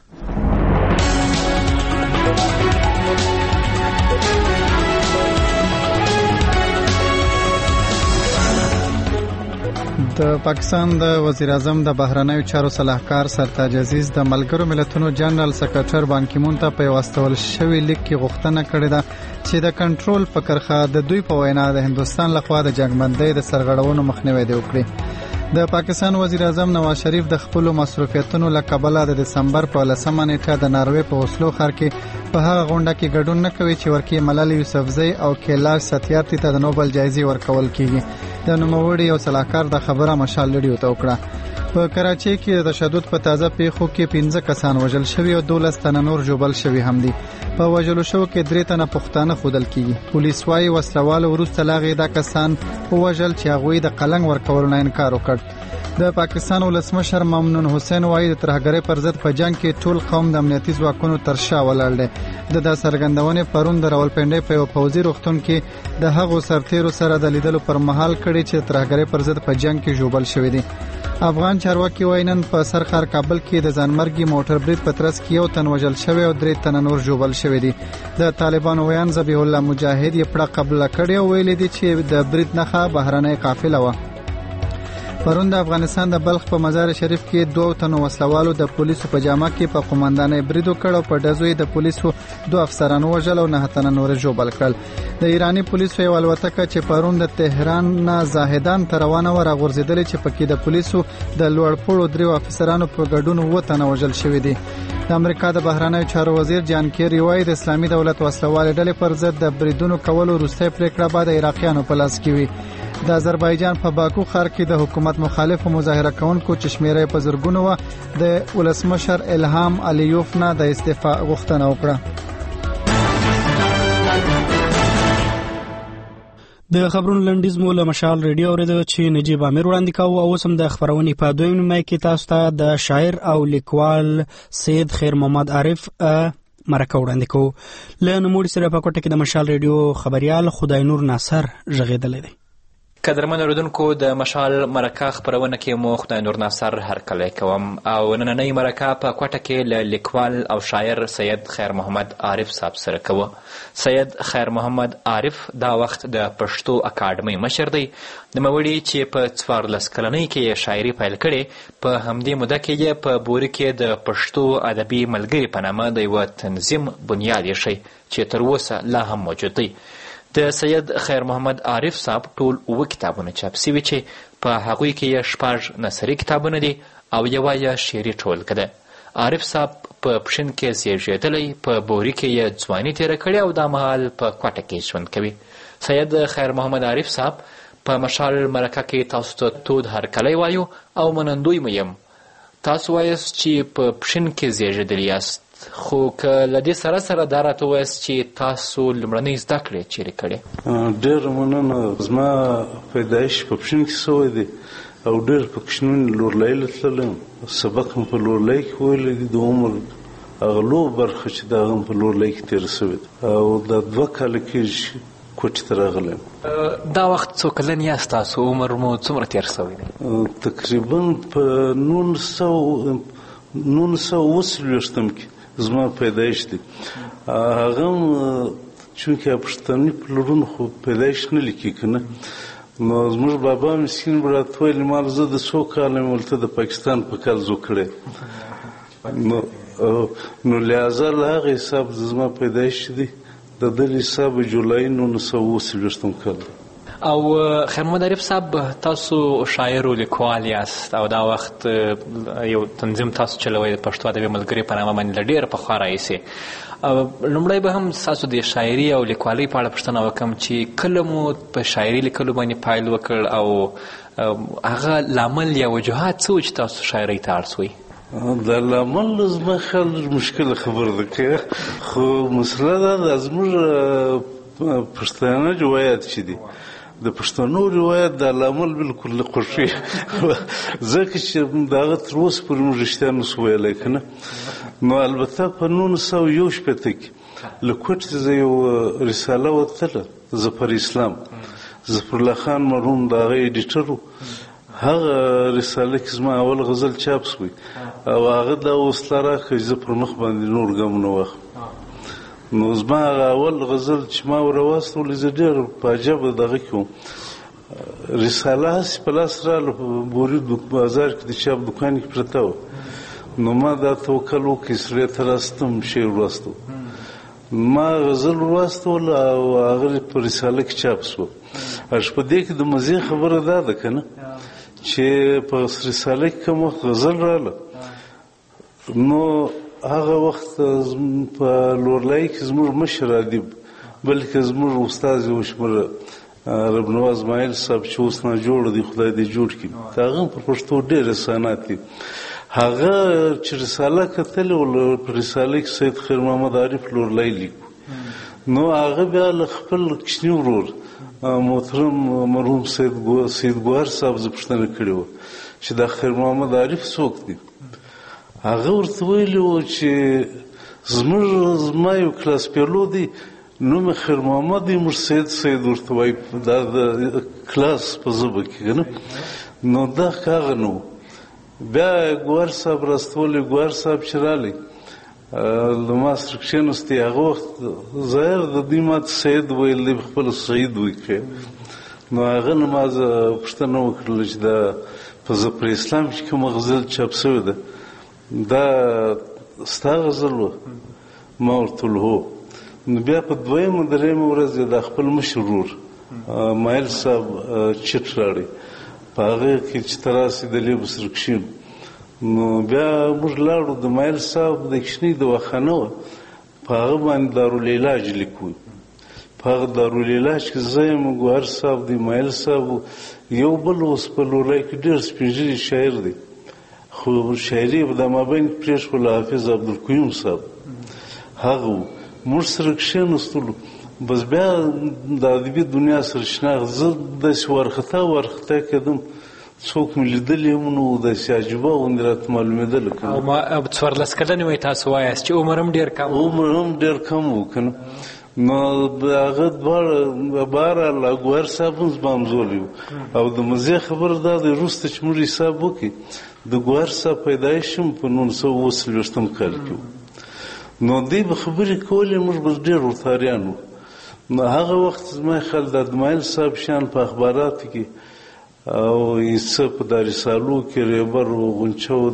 د پاکستان د وزیر اعظم د بهرنیو چارو صلاحکار سرتاج عزیز د ملګرو ملتونو جنرال سکرټر بان کی مون ته په واستول شوی لیک کې غوښتنه کړې ده چې د کنټرول په کرخه د دوی په وینا د هندستان لخوا د جنگبندۍ د سرغړونو مخنیوي دی وکړي. د پاکستان وزیر اعظم نواز شریف د خپل مصروفیتونو له کبله د دسمبر په 10 نیټه د ناروې په اوسلو ښار کې په هغه غونډه کې ګډون نه کوي چې ورکې ملالۍ یوسفزۍ او کیلاش ستیارتي ته د نوبل جایزې ورکول کیږي. د نوموړي یو صلاحکار د خبره مشال لړیو ته وکړه. په کراچۍ کې د تشدد په تازه پیښو کې 15 کسان وژل شوي او 12 تنه نور ژوبل شوي هم دي. په وژلو شو کې 3 تنه پښتانه خودل کیږي. پولیس وايي وسلوال وروسته لاغې د کسان وژل چې هغه د قلنګ ورکول نه انکار وکړ. د پاکستان ولسمشر ممنون حسین وايي د ترهګرۍ پر ضد په جنگ کې ټول قوم د امنیتي ځواکونو تر شا ولاړ دی. د سرګندونې پرون د راولپنډۍ په یو پوځي روغتون کې د هغو سرتیرو سره د لیدلو پر مهال کړي چې ترهګرۍ پر ضد په جنگ کې ژوبل شوی دي. افغان چارواکي وايي نن په سرخار کابل کې د ځانمرګي موټر برید په ترڅ کې یو تن وژل شوی او 3 تنه نور ژوبل شوی دي. د طالبانو ویان ذبیح الله مجاهد یې پړه قبل کړی او ویلي دي چې د برید نخښه بهرنۍ قافله و. پرون د افغانستان د بلخ په مزار شریف کې 2 تنو وسلوالو د پولیسو په جامه کې په قومندانۍ برید وکړ او په ډزوی د پولیسو 2 افسران وژل او 9 تنه نور ژوبل کړل. د ایرانی پولیسو یو الوتکه چې پرون د تهران نه زاهدان ته روانه و راغورځېدلې چې پکې د پولیسو د لوړپوړو 3 افسرانو په ګډون 7 تنه وژل شوي دي. د امریکا د بهرنیو چارو وزیر جان کیری وايي د اسلامي دولت وسلوال ډلې پر ضد د بریدونو کولو وروسته پریکړه به د عراقیانو په لاس کې وي. د آذربایجان په باکو ښار کې د حکومت مخالف مظاهره کوونکو چې شمیره په زرګونو و د ولسمشر الهام علیوف نه د استعفا غوښتنه وکړه. د خبرونو لنډیز مو له مشال ریډیو اوریدو چې نجیب امیر وړاندې کاوه. او اوس هم د خبرونې په دویم نیمه کې تاسو ته د شاعر او لیکوال سید خیر محمد عارف مرکه وړاندې کوو. له نوموړي سره په کوټه کې د مشال ریډیو خبريال خدای نور ناصر ژغېدلی دی. قدرمن اوریدونکو د مشال مرکه خبرونه کې مو خدای نور ناصر هرکلی کوم او نننۍ مرکه په کوټه کې له لیکوال او شاعر سید خیر محمد عارف صاحب سره کوه. سید خیر محمد عارف دا وخت د پښتو اکاډمۍ مشر دی. نوموړي چې په 14 کلنۍ کې شاعري پیل کړې په همدې موده کې په بوري کې د پښتو ادبي ملګري په نامه د یو تنظیم بنیاد یې چې تر اوسه لا هم موجود دی. د سید خیر محمد عارف صاحب ټول 9 کتابونه چاپ شوي چې په هغوی کې 6 نثري کتابونه دي او یوه یې شعري ټولګه ده. عارف صاحب په پښین کې زیږېدلی، په بوري کې یې ځواني تېره کړې او دا مهال په کوټه کې ژوند کوي. سید خیر محمد عارف صاحب په مشال مرکه کې تاسو ته تود هرکلی وایو او منندوی مو یم. تاسو وایاست چې په پښین کې زیږېدلی یاست، خو که له دې سره سره دا راته ووایاست چې تاسو لومړنۍ زده کړې چیرې کړې؟ ډېره مننه. زما پیدایش په پښین کې شوی دی او ډېر په پښنونې لورلۍ تللی یم. سبق هم په لورلۍ کې ویلی دی. د عمر هغه لویه برخه چې د هغه هم په لورلۍ کې تېره شوې ده او دا 2 کاله کېږي کوټې ته راغلی یم. دا وخت څو کلن یاست تاسو؟ عمر مو څومره تېر شوی دی؟ تقریبا په 1940 کې زما پیدایش دی. هغه هم چونکې پښتني پلرونو خو پیدایش نه لیکي که نه، نو زموږ بابا مسکین به راته ویل مال زه د 100 کاله یم ولته د پاکستان په کال زو کړی. نو لحاظه له هغه حساب زما پیدایش دی د دل حساب جولای 1940 کال. او خیر محمد عارف صاحب تاسو شاعر او لیکوال یاست او دا وخت یو تنظیم تاسو چلوي د پښتو ادبي ملګري په نامه باندې ډېر پخوا راهیسې. لومړی به هم ستاسو د شاعري او لیکوالۍ په اړه پوښتنه وکړم چې کله مو په شاعري لیکلو باندې پیل وکړ او هغه لامل یا وجوهات څه و چې تاسو شاعرۍ ته اړ سوئ؟ دا لامل زما خیال مشکله خبره ده که خو مسله دا ده زموږ پښتانه روایت چې دي د پښتنو روایت دا لامل بالکل خوښي ځکه چې د هغه تر اوسه پورې موږ رښتیا نسو ویلی که نه. نو البته په 1961 کې له کوټې زه یو رساله وتله ظفر اسلام ظفرالله خان مرحوم د هغه ایډیټر و. هغه رساله کې زما اول غزل چاپ سوی او هغه دا وسله راکړه چې زه پر مخ باندې نور ګامونه واخلم. نو زما هغه اول غزل چې ما ور واستولې زه ډېر په عجبه دغه کې وم. رساله هسې په لاس راغله په بوري بازار کې د چاپ دوکان کې پرته وه. نو ما دا توکل وکړ سړي ته راستم شعر واستو. ما غزل واستول او هغه په رساله کې چاپ سوه. په دې کې د مزې خبره دا ده که نه چې په رساله کې کوم وخت غزل راغله نو هغه وخت په لورلای کې زموږ مشر ادیب بلکې زموږ استاد یو شمېر رب نواز اسماعیل صاحب چې اوس ناجوړه دی خدای دې جوړ کړي د هغه په پښتو ډېر احسانات دي. هغه چې رساله کتلې وه په رساله کې سید خیر محمد عارف لورلای لیکو. نو هغه بیا له خپل کوچني ورور محترم مرحوم سید ګوهر صاحب زه پوښتنه کړې وه چې دا خیر محمد عارف څوک دی. هغه ورته ویلي وو چې زما یو کلاس پیلو دی نوم یې خیر محمد دی موږ سید ورته وایي دا د کلاس په ژبه کې نه. نو دا هغه نه و. بیا ګوهر صاحب راستولی ګوهر صاحب چې رالی له ما سره کښېناستی هغه وخت ظاهر د دوی ما ته سید ویل دی خپله سید وایي. نو هغه نه ما زه پوښتنه وکړله چې دا په ظفر اسلام چې کومه غزل چاپ سوې ده دا ستا غزل وه؟ ما ورته ویل هو. نو بیا په دویمه درېیمه ورځ د خپل مشر ورور مایل صاحب چټ راړی په هغه کې چې ته راسې د لیبو سره کښېنو. نو بیا موږ لاړو د مایل صاحب د کښېنۍ دواخانه وه په هغه باندې دارالعلاج لیکو. په هغه دارالعلاج کې زه یم ګوهر صاحب دی مایل صاحب یو بل اوس په لورای کې ډېر سپین ږیری شاعر دی خو شاعري به د مابین کې پرېښوله حافظ عبدالقیوم صاحب هغه و. موږ سره کښېناستلو بس بیا د ادبي دنیا سره شناخت زه داسې وارخطا کېدم څوک مې لیدلي هم نه وو داسې عجیبه غوندې راته معلومېدله که او 14 کلنې وایي تاسو وایاست چې عمر هم ډېر کم و که نه. نو هغه دواړه بهرحال ګوهر صاحب هم زما همزولی و. او د مزې خبره دا دی وروسته چې موږ حساب وکړي د ګوهر صاحب پیدایش هم په 1940 کال کې و. نو دوی به خبرې کولې موږ به ډېر ورتاریان وو. نو هغه وخت زما خیال د ادمایل صاحب شیان په اخباراتو کې او څه په دا رسالو کې ریبر و غونچه و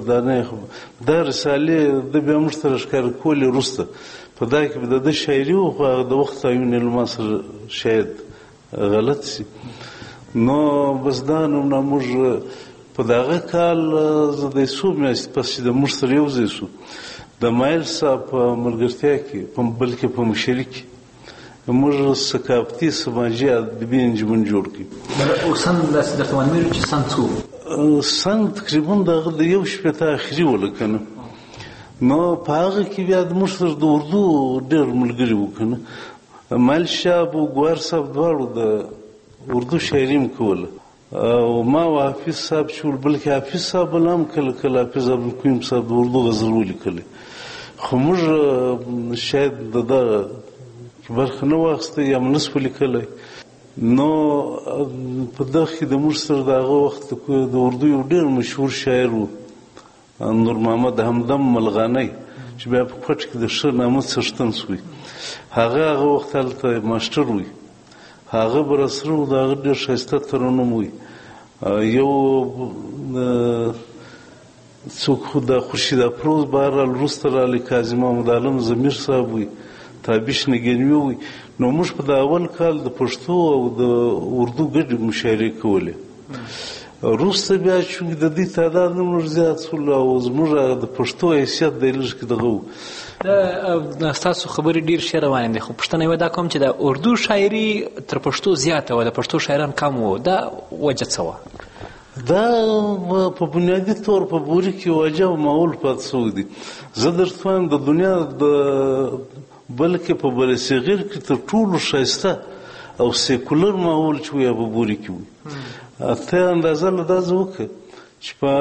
دا رسالې د بیا موږ سره ښکاره کولې وروسته په دا کې به د ده شاعري و خو هغه د وخت تعین یې له ما سره شاید غلط سي. نو بس دا نومونه موږ په دغه کال زه د څو میاشتې پس چې د موږ سره یو ځای سو د مایل صاحب په ملګرتیا کې بلکې په مشري کې موږ ثقافتي سماجي ادبي انجمن جوړ کړي. او سند داسې درته معلومېږي چې سند څه سند تقریبا د هغه د یو شپېته اخري وه که نه. نو په هغه کې بیا د موږ سره د اردو ډېر ملګري وو که نه. مایل صاحب او ګوهر صاحب دواړو د اردو شاعري هم کوله او ما او حافظ صاحب چې ول بلکې حافظ صاحب هم کله کله حافظ عبدالقیوم صاحب د اردو غزل ولیکلی خو موږ شاید د ده برخه نه واخیسته یا م نسو لیکلی. نو په دغه کې د موږ سره د هغه وخت د اردو یو ډېر مشهور شاعر و نور محمد همدم ملغانی چې بیا په کوټ کې د ښه نامه څښتن سوی. هغه وخت هلته ماسټر وی. هغه به راسره و د هغه ډېر ښایسته ترنم وی. یو څوک خو د خورشید افروز بهرحال وروسته راغلی کاظم محمد عالم ضمیر صاحب وی. تابش نګنوي وي. نو موږ په د اول کال د پښتو او د اردو ګډې مشاعرې کولې. وروسته بیا چې د دې تعداد نور زیات شول او زموږ د پښتو حیثیت د لږ کې دغه د ستاسو خبرې ډیر ښه روانې دي، خو پوښتنه یې دا کوم چې د اردو شاعري تر پښتو زیاته وه، د پښتو شاعران کم وو، دا وجه څه وه؟ دا په بنیادي طور په بوري کې وجه او معول پاتې شوی دي. زه درته وایم د دنیا بلکې په برصغیر کې تر ټولو ښایسته او سیکولر معول چې وي په بوري کې وي. ته اندازه له دا زه وکړه چې په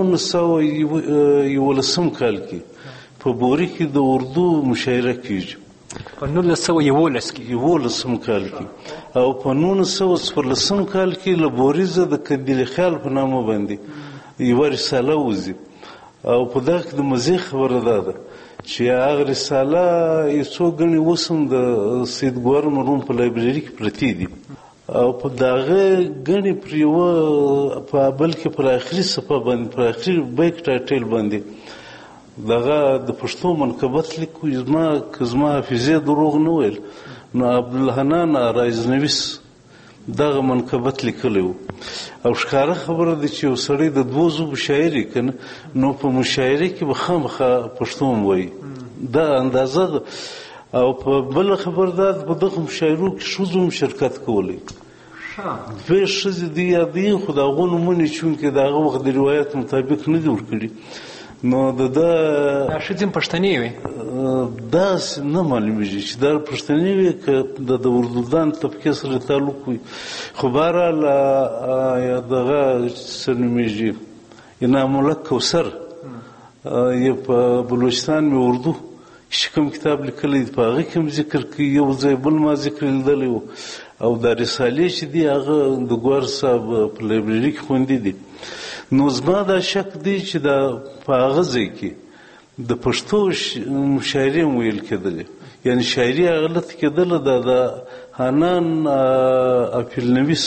1911 کال کې په بوري کې د اردو مشاعره کېږي. په 1911 کال کې او په 1914 کال کې له بوریزه د قندیل خیال په نامه باندې یوه رساله وځي. او په دغه کې د مزې خبره دا ده چې هغه رساله یو څو ګڼې اوس هم د سید ګوهر مرحوم په لایبرري کې پرتې دي. او په دغه ګڼې پر یوه بلکې پر آخري صفحه باندې پر آخري بیک ټایټل باندې دغه د پښتو منقبت لیکو. زما حافظې دروغ نه ویل نو عبدالحنان رایزنویس دغه منقبت لیکلی و. او ښکاره خبره ده چې یو سړی د 2 ژبو شاعر یې که نه نو په مشاعرې کې به خامخا پښتو هم وایي. دا اندازه ده. او په بله خبر دا په دغه مشاعرو کې ښځو هم شرکت کولی. دوی ښځې دي یا دي خو د هغو نومونه یې چونکې د هغه وخت د روایت مطابق نه دي ورکړي نو دا ښځې هم پښتنې وي. داسې نه معلومېږي چې دا پښتنې وي که د اردودان طبقې سره تعلق وي. خو بهرحال دغه څه نومېږي انعام الله کوثر یې په بلوچستان مې اردو چې کوم کتاب لیکلی په هغه کې هم ذکر کوي. یو ځای بل ما ذکر لیدلی و. او دا رسالې چې دي هغه د ګوهر صاحب په لایبرري کې خوندي دي. نو زما دا شک دی چې دا په هغه ځای کې د پښتو شاعري هم ویل کېدلې، یعنې شاعري هغه لته کېدله د حنان اپیلنویس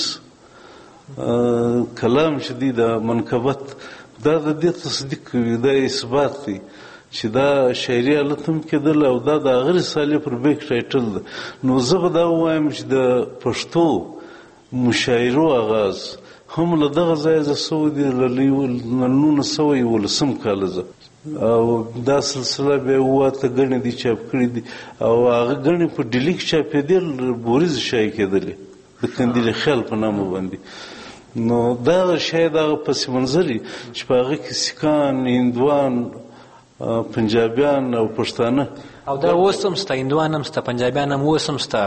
کلام چې دی د منقبت دا د دې تصدیق کوي، دا اثبات دی چې دا شاعري هلته هم کېدله او دا د هغه رسالې پر بیک ټایټل ده. نو زه به دا ووایم چې د پښتو مشاعرو آغاز هم له دغه ځایه زه سوی دی له 1911 کاله زه. او دا سلسله بیا 7 ګڼې دي چاپ کړي دي او هغه ګڼې په ډیلي کې چاپېدې بوریزې شایع کېدلې د قندیل خیال په نامه باندې. نو دا شاید هغه پس منظري چې په هغه کې سیکان، هندوان، پنجابیان او پښتانه او دا اوس هم شته، هندوان هم شته، پنجابیان هم اوس هم شته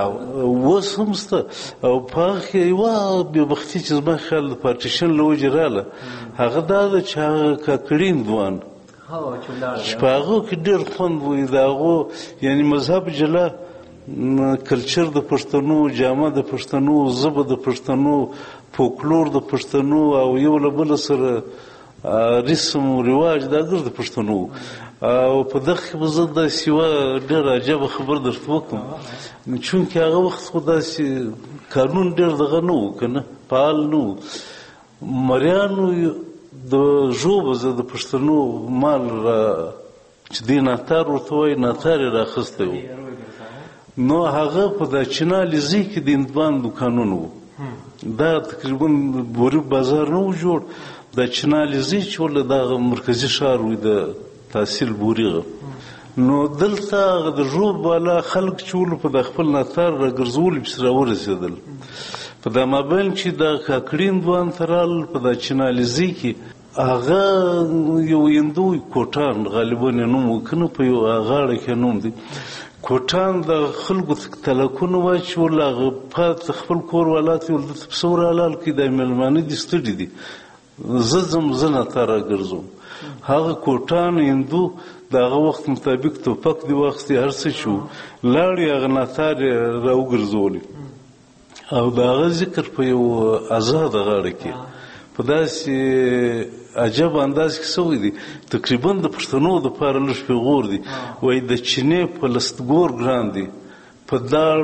او په هغه کې یوه بېبختي چې زما خیال د پارټیشن له وجې راله هغه دا ده چې هغه کاکړي هندوان چې په هغو کې ډېر خوند وي د هغو یعنې مذهب جلا، کلچر د پښتنو، جامه د پښتنو، ژبه د پښتنو، فولکلور د پښتنو او یو له بله سره رسم و رواج دا ګر د پښتنو. او په دغه کې به زه داسې یوه ډېره عجبه خبر درته وکړم چونکې هغه وخت خو داسې قانون ډېر دغه نه و که نه فعال نه و. مریانو د ژوبه زه د پښتنو مال را چې دی ناتار ورته وایي ناتار یې رااخیستی و. نو هغه په دا چینالیزي کې د هندوان دوکانونه وو. دا تقریبا بوري بازار نه و جوړ، دا چینالیزي چې ول دغه مرکزي ښار وي د تحصیل بوریغه. نو دلته د ژوب والا خلک چې ول په د خپل ناتار راګرځولي پسې راورسېدل. په دا مابین چې د کاکړي هندوان ته رال په دا چینالیزي کې هغه یو هندو کوټان غالبا یې نوم و که نه په یو غاړه کې نوم دی کوټان د خلکو تلکونه واچول. هغه پات خپل کور والا ته ویل دلته پسه ورحلال کړي دا مېلمانه دي ستړي دي زه ځم زه ناتار راګرځوم. هغه کوټان هندو د هغه وخت مطابق توپک دې واخیستې هر څه چې و لاړې هغه ناتار یې راوګرځولې او د هغه ذکر په یو ازاده غاړه کې په داسې عجب انداز کې سوی دی تقریبا د پښتنو دپاره لږ پیغور دی. وایي د چینې په لستګور ګران دی په داړ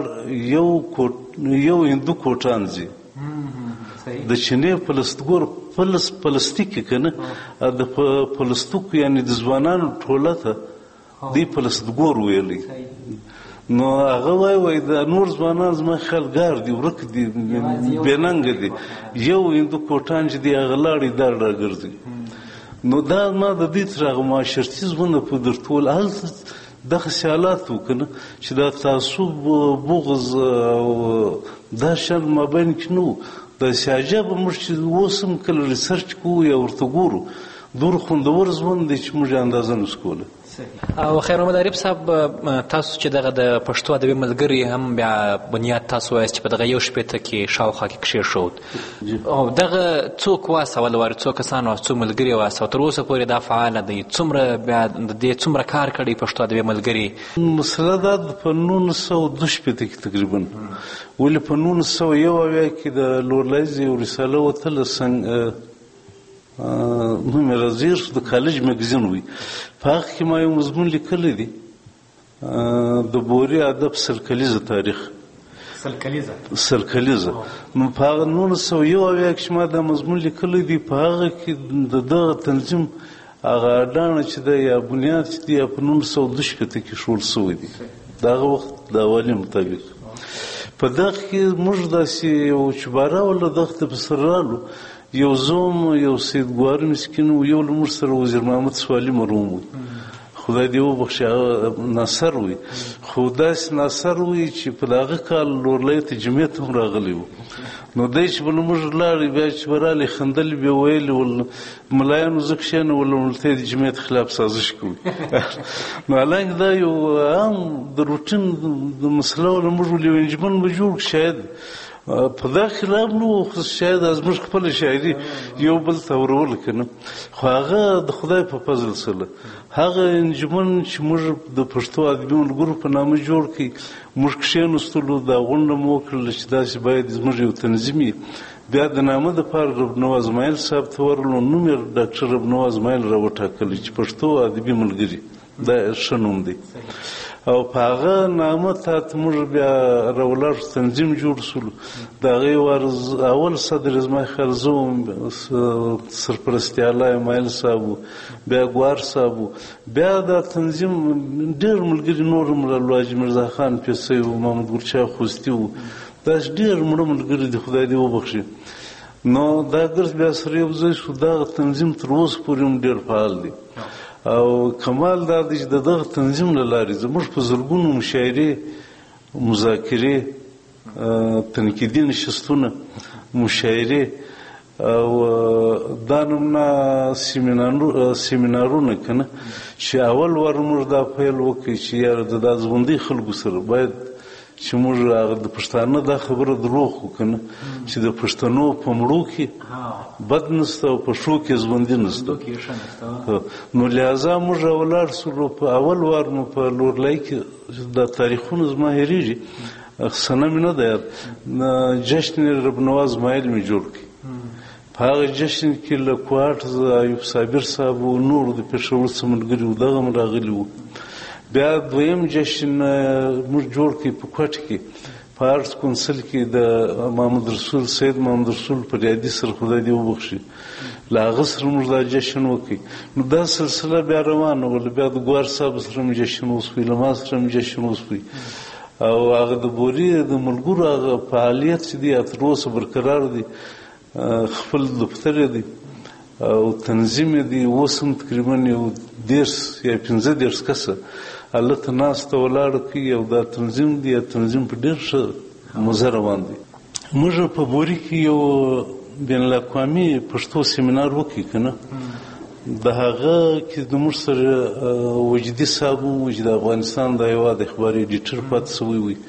یو هندو کوټان ځي د چینې په لستګور پلستیک که نه د پلستوک یعنې د ځوانانو ټوله ته دی پلستګور ویلی. نو هغه وای د نور ځوانان زما خیال ګار دي ورک دي بېننګه دي یو هندو کوټان چې دی هغه لاړې دا راګرځي نو دا ما د دې تر هغه معاشرتي ژوند په درټول هلته دغه سیالات وکنه چې دا تعصب بغض او دا شر مابین کې نو د سیاجه به موږ چې اوسم کله ریسرچ کوو یا ورته ګورو دور خوندور ژوند دی چې موږ اندازه نشو کولی. او خیر محمد عارف صاحب تاسو چې دغه د پښتو ادبي ملګري هم بیا بنیاد تاسو وایست چې په دغه 1 کې شاوخوا کې کښېښود او دغه څوک واسول واري څو کسان او څو ملګري واسو تر اوسه پورې دا فعال دي څومره بیا د دې څومره کار کړی پښتو ادبي ملګري مسله دا په 1912 کې تقریبا ولې په 1901 کې د لورلایز یو رساله وتله څنګه مې رازیر د کالج مګزین وي په هغه کې ما یو مضمون لیکلی دی د بوري ادب سرکلیزه تاریخ سرکلیزه نو په هغه 1901 کې ما دا مضمون لیکلی دی په هغه کې د دغه تنظیم هغه اډانه چې د یا بنیاد چې دی په 1912 کې شول سوی دی دغه وخت د اولی مطابق په دغه کې موږ داسې یو چباره ولا دغه په سرالو یو زوم یو سید ګوار مسکین یو لمر سره وزیر محمد سوالی مرحوم وي خدای دې وبخښي ناصر وي خو داسې ناصر وي چې په دغه کال لورلۍ ته جمعیت هم راغلی وو نو دی چې بل موږ لاړې بیا چې برالې خندل بیا ویل ول ملایانو زه کښېنولم ولته د جمعیت خلاف سازش کوي نو حالانکه دا یو عام د روټین د مسله ولا موږ ولې یو انجمن به جوړ شاید په دا خلاف نو شاید از موږ خپل شاعري یو بل ته ورول کنه خو هغه د خدای په فضل سره هغه انجمن چې موږ د پښتو ادبي ملګرو په نامه جوړ کړي موږ کښېنستلو دا غونډه مو وکړله چې داسې باید زموږ یو تنظیم بیا د نامه دپاره ربنواز اسماعیل صاحب ته ورغلو نوم یې ډاکټر ربنواز اسماعیل راوټاکلی چې پښتو ادبي ملګري دا ښه نوم دی او په هغه نامه ته موږ بیا راولاړ تنظیم جوړ سولو د هغې اول صدر زما خیال زه سرپرستي الله اسماعیل صاحب بیا ګوار صاحب بیا دا تنظیم ډېر ملګري نور هم رالو حاجي مرزا خان پیسۍ و محمد ګلچا خوستي و داسې ډېر مړه ملګري دي خدای دې وبخښي نو دا ګرځ بیا سره یو ځای شو دغه تنظیم تر اوسه پورې هم ډېر فعال دی او کمال دا دی چې د دغه تنظیم له لارې زموږ په زرګونو مشاعرې مذاکرې تنقیدي نشستونه مشاعرې او دا نمونه سیمینارونه کنه چې اول وار موږ دا پیل وکړي چې یاره د دا ژوندي خلکو سره باید چې موږ هغه د پښتانه دا خبره دروغ وکنه چې د پښتنو په مړو کې بد نسته او په شو کې ژوندي نسته نو لہذا موږ ولاړ سولو په اول وار مو په لورلۍ کې دا تاریخونه زما هېرېږي سنه مې نه ده یاد جشن ربنواز اسماعیل مې جوړ کړي په هغه جشن کې له کوهاټ ایوب صابر صاحب او نور د پېښور څخه ملګري وو دغه هم راغلي وو بیا دویم جشن موږ جوړ کړي په کوټ کې په آرټس کونسل کې د محمد رسول سید محمد رسول پر یادي سره خدای دې وبخښي له هغه سره موږ دا جشن وکړي نو دا سلسله بیا روانه وله بیا د ګوار صاحب سره هم جشن وسوی له ما سره هم جشن وسوی او هغه د بوري د ملګرو هغه فعالیت چې دی تر اوسه برقرار دی خپل دفتر دی او تنظیم دی اوس هم تقریبا یو 10 یا 15 کسه هلته ناسته ولاړه کوي او دا تنظیم دی تنظیم په ډېر ښه مزه روان دی موږ په بوري کې یو بین الاقوامي پښتو سیمینار وکړي که نه د هغه کې د موږ سره وجدي صاحب و چې د افغانستان د هېواد اخباري ایډیټر پاتې شوی وي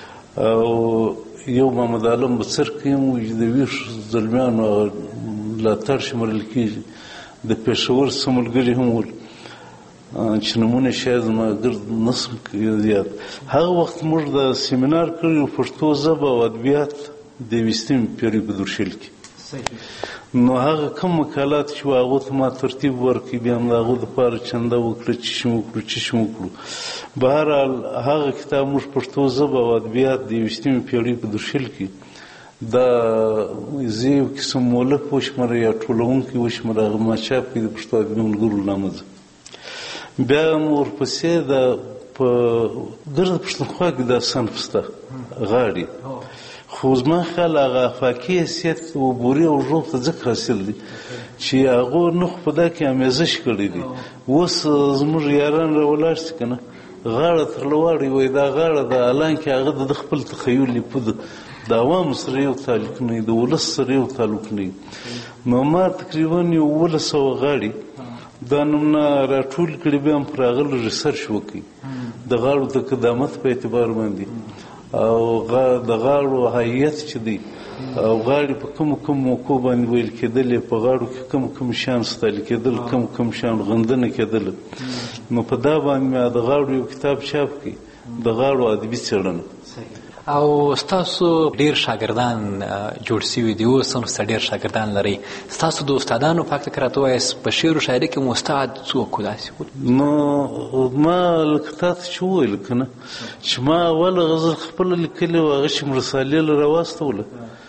او یو محمد عالم بڅرکی هم و چې د ویښ زلمیانو ملاتړ شمرل کېږي د پېښور څه ملګري هم ول چې نمونه شاید زما ګرد نسم یاد هغه وخت موږ د سیمینار کړی پښتو ژبه او ادبیات د 20مې پېړۍ په دورشل کې نو هغه کوم مقالات چې هغه ته ما ترتیب ورکړي بیا هم د هغو دپاره چنده وکړه چې شم وکړو چې شم وکړو بهرحال هغه کتاب موږ پښتو ژبه او ادبیات د 20مې پېړۍ په دورشل کې دا زه یو قسم مولف وشمره یا ټولونکی وشمره هغه ما چاپ کړي د پښتو ادبي ملګرو له نامه بیا ورپسې د په ګرد پښتونخوا کې دا صنف شته غاړي، خو زما خیال هغه افاقي حیثیت و بوري او ژوب ته ځکه حاصل دي چې هغو نه خو په دا کې آمیزش کړی دي. اوس زموږ یاران راولاړ شي که نه غاړه تر لواړې وایي دا غاړه ده، حالانکې هغه د خپل تخیل لیپو د عوامو سره یو تعلق نه وي، د ولس سره یو تعلق نه وي. نو ما تقریبا 1100 غاړي دا نومونه راټول کړي، بیا هم پر هغه لږ ریسرچ وکړي د غاړو د قدامت په اعتبار باندې او د غاړو هیئت چې دی او غاړې په کوم موقعو باندې ویل کېدلې، په غاړو کې کوم شیان ستایل کېدل، کوم شیان غندنه کېدل. نو په دا باندې مې د غاړو یو کتاب چاپ کړي، د غاړو ادبي څېړنه. او ستاسو ډیر شاګردان جوړ شوي دي، اوس هم ډیر شاګردان لرئ. ستاسو د استادانو په هکله که راته ووایاست په شعر و شاعري کې مو استاد څوک و داسې؟ نو ما لکه تا ته چې وویل که نه چې ما اوله غزل خپله لیکلې وه، هغه چې مرسالې له راواستوله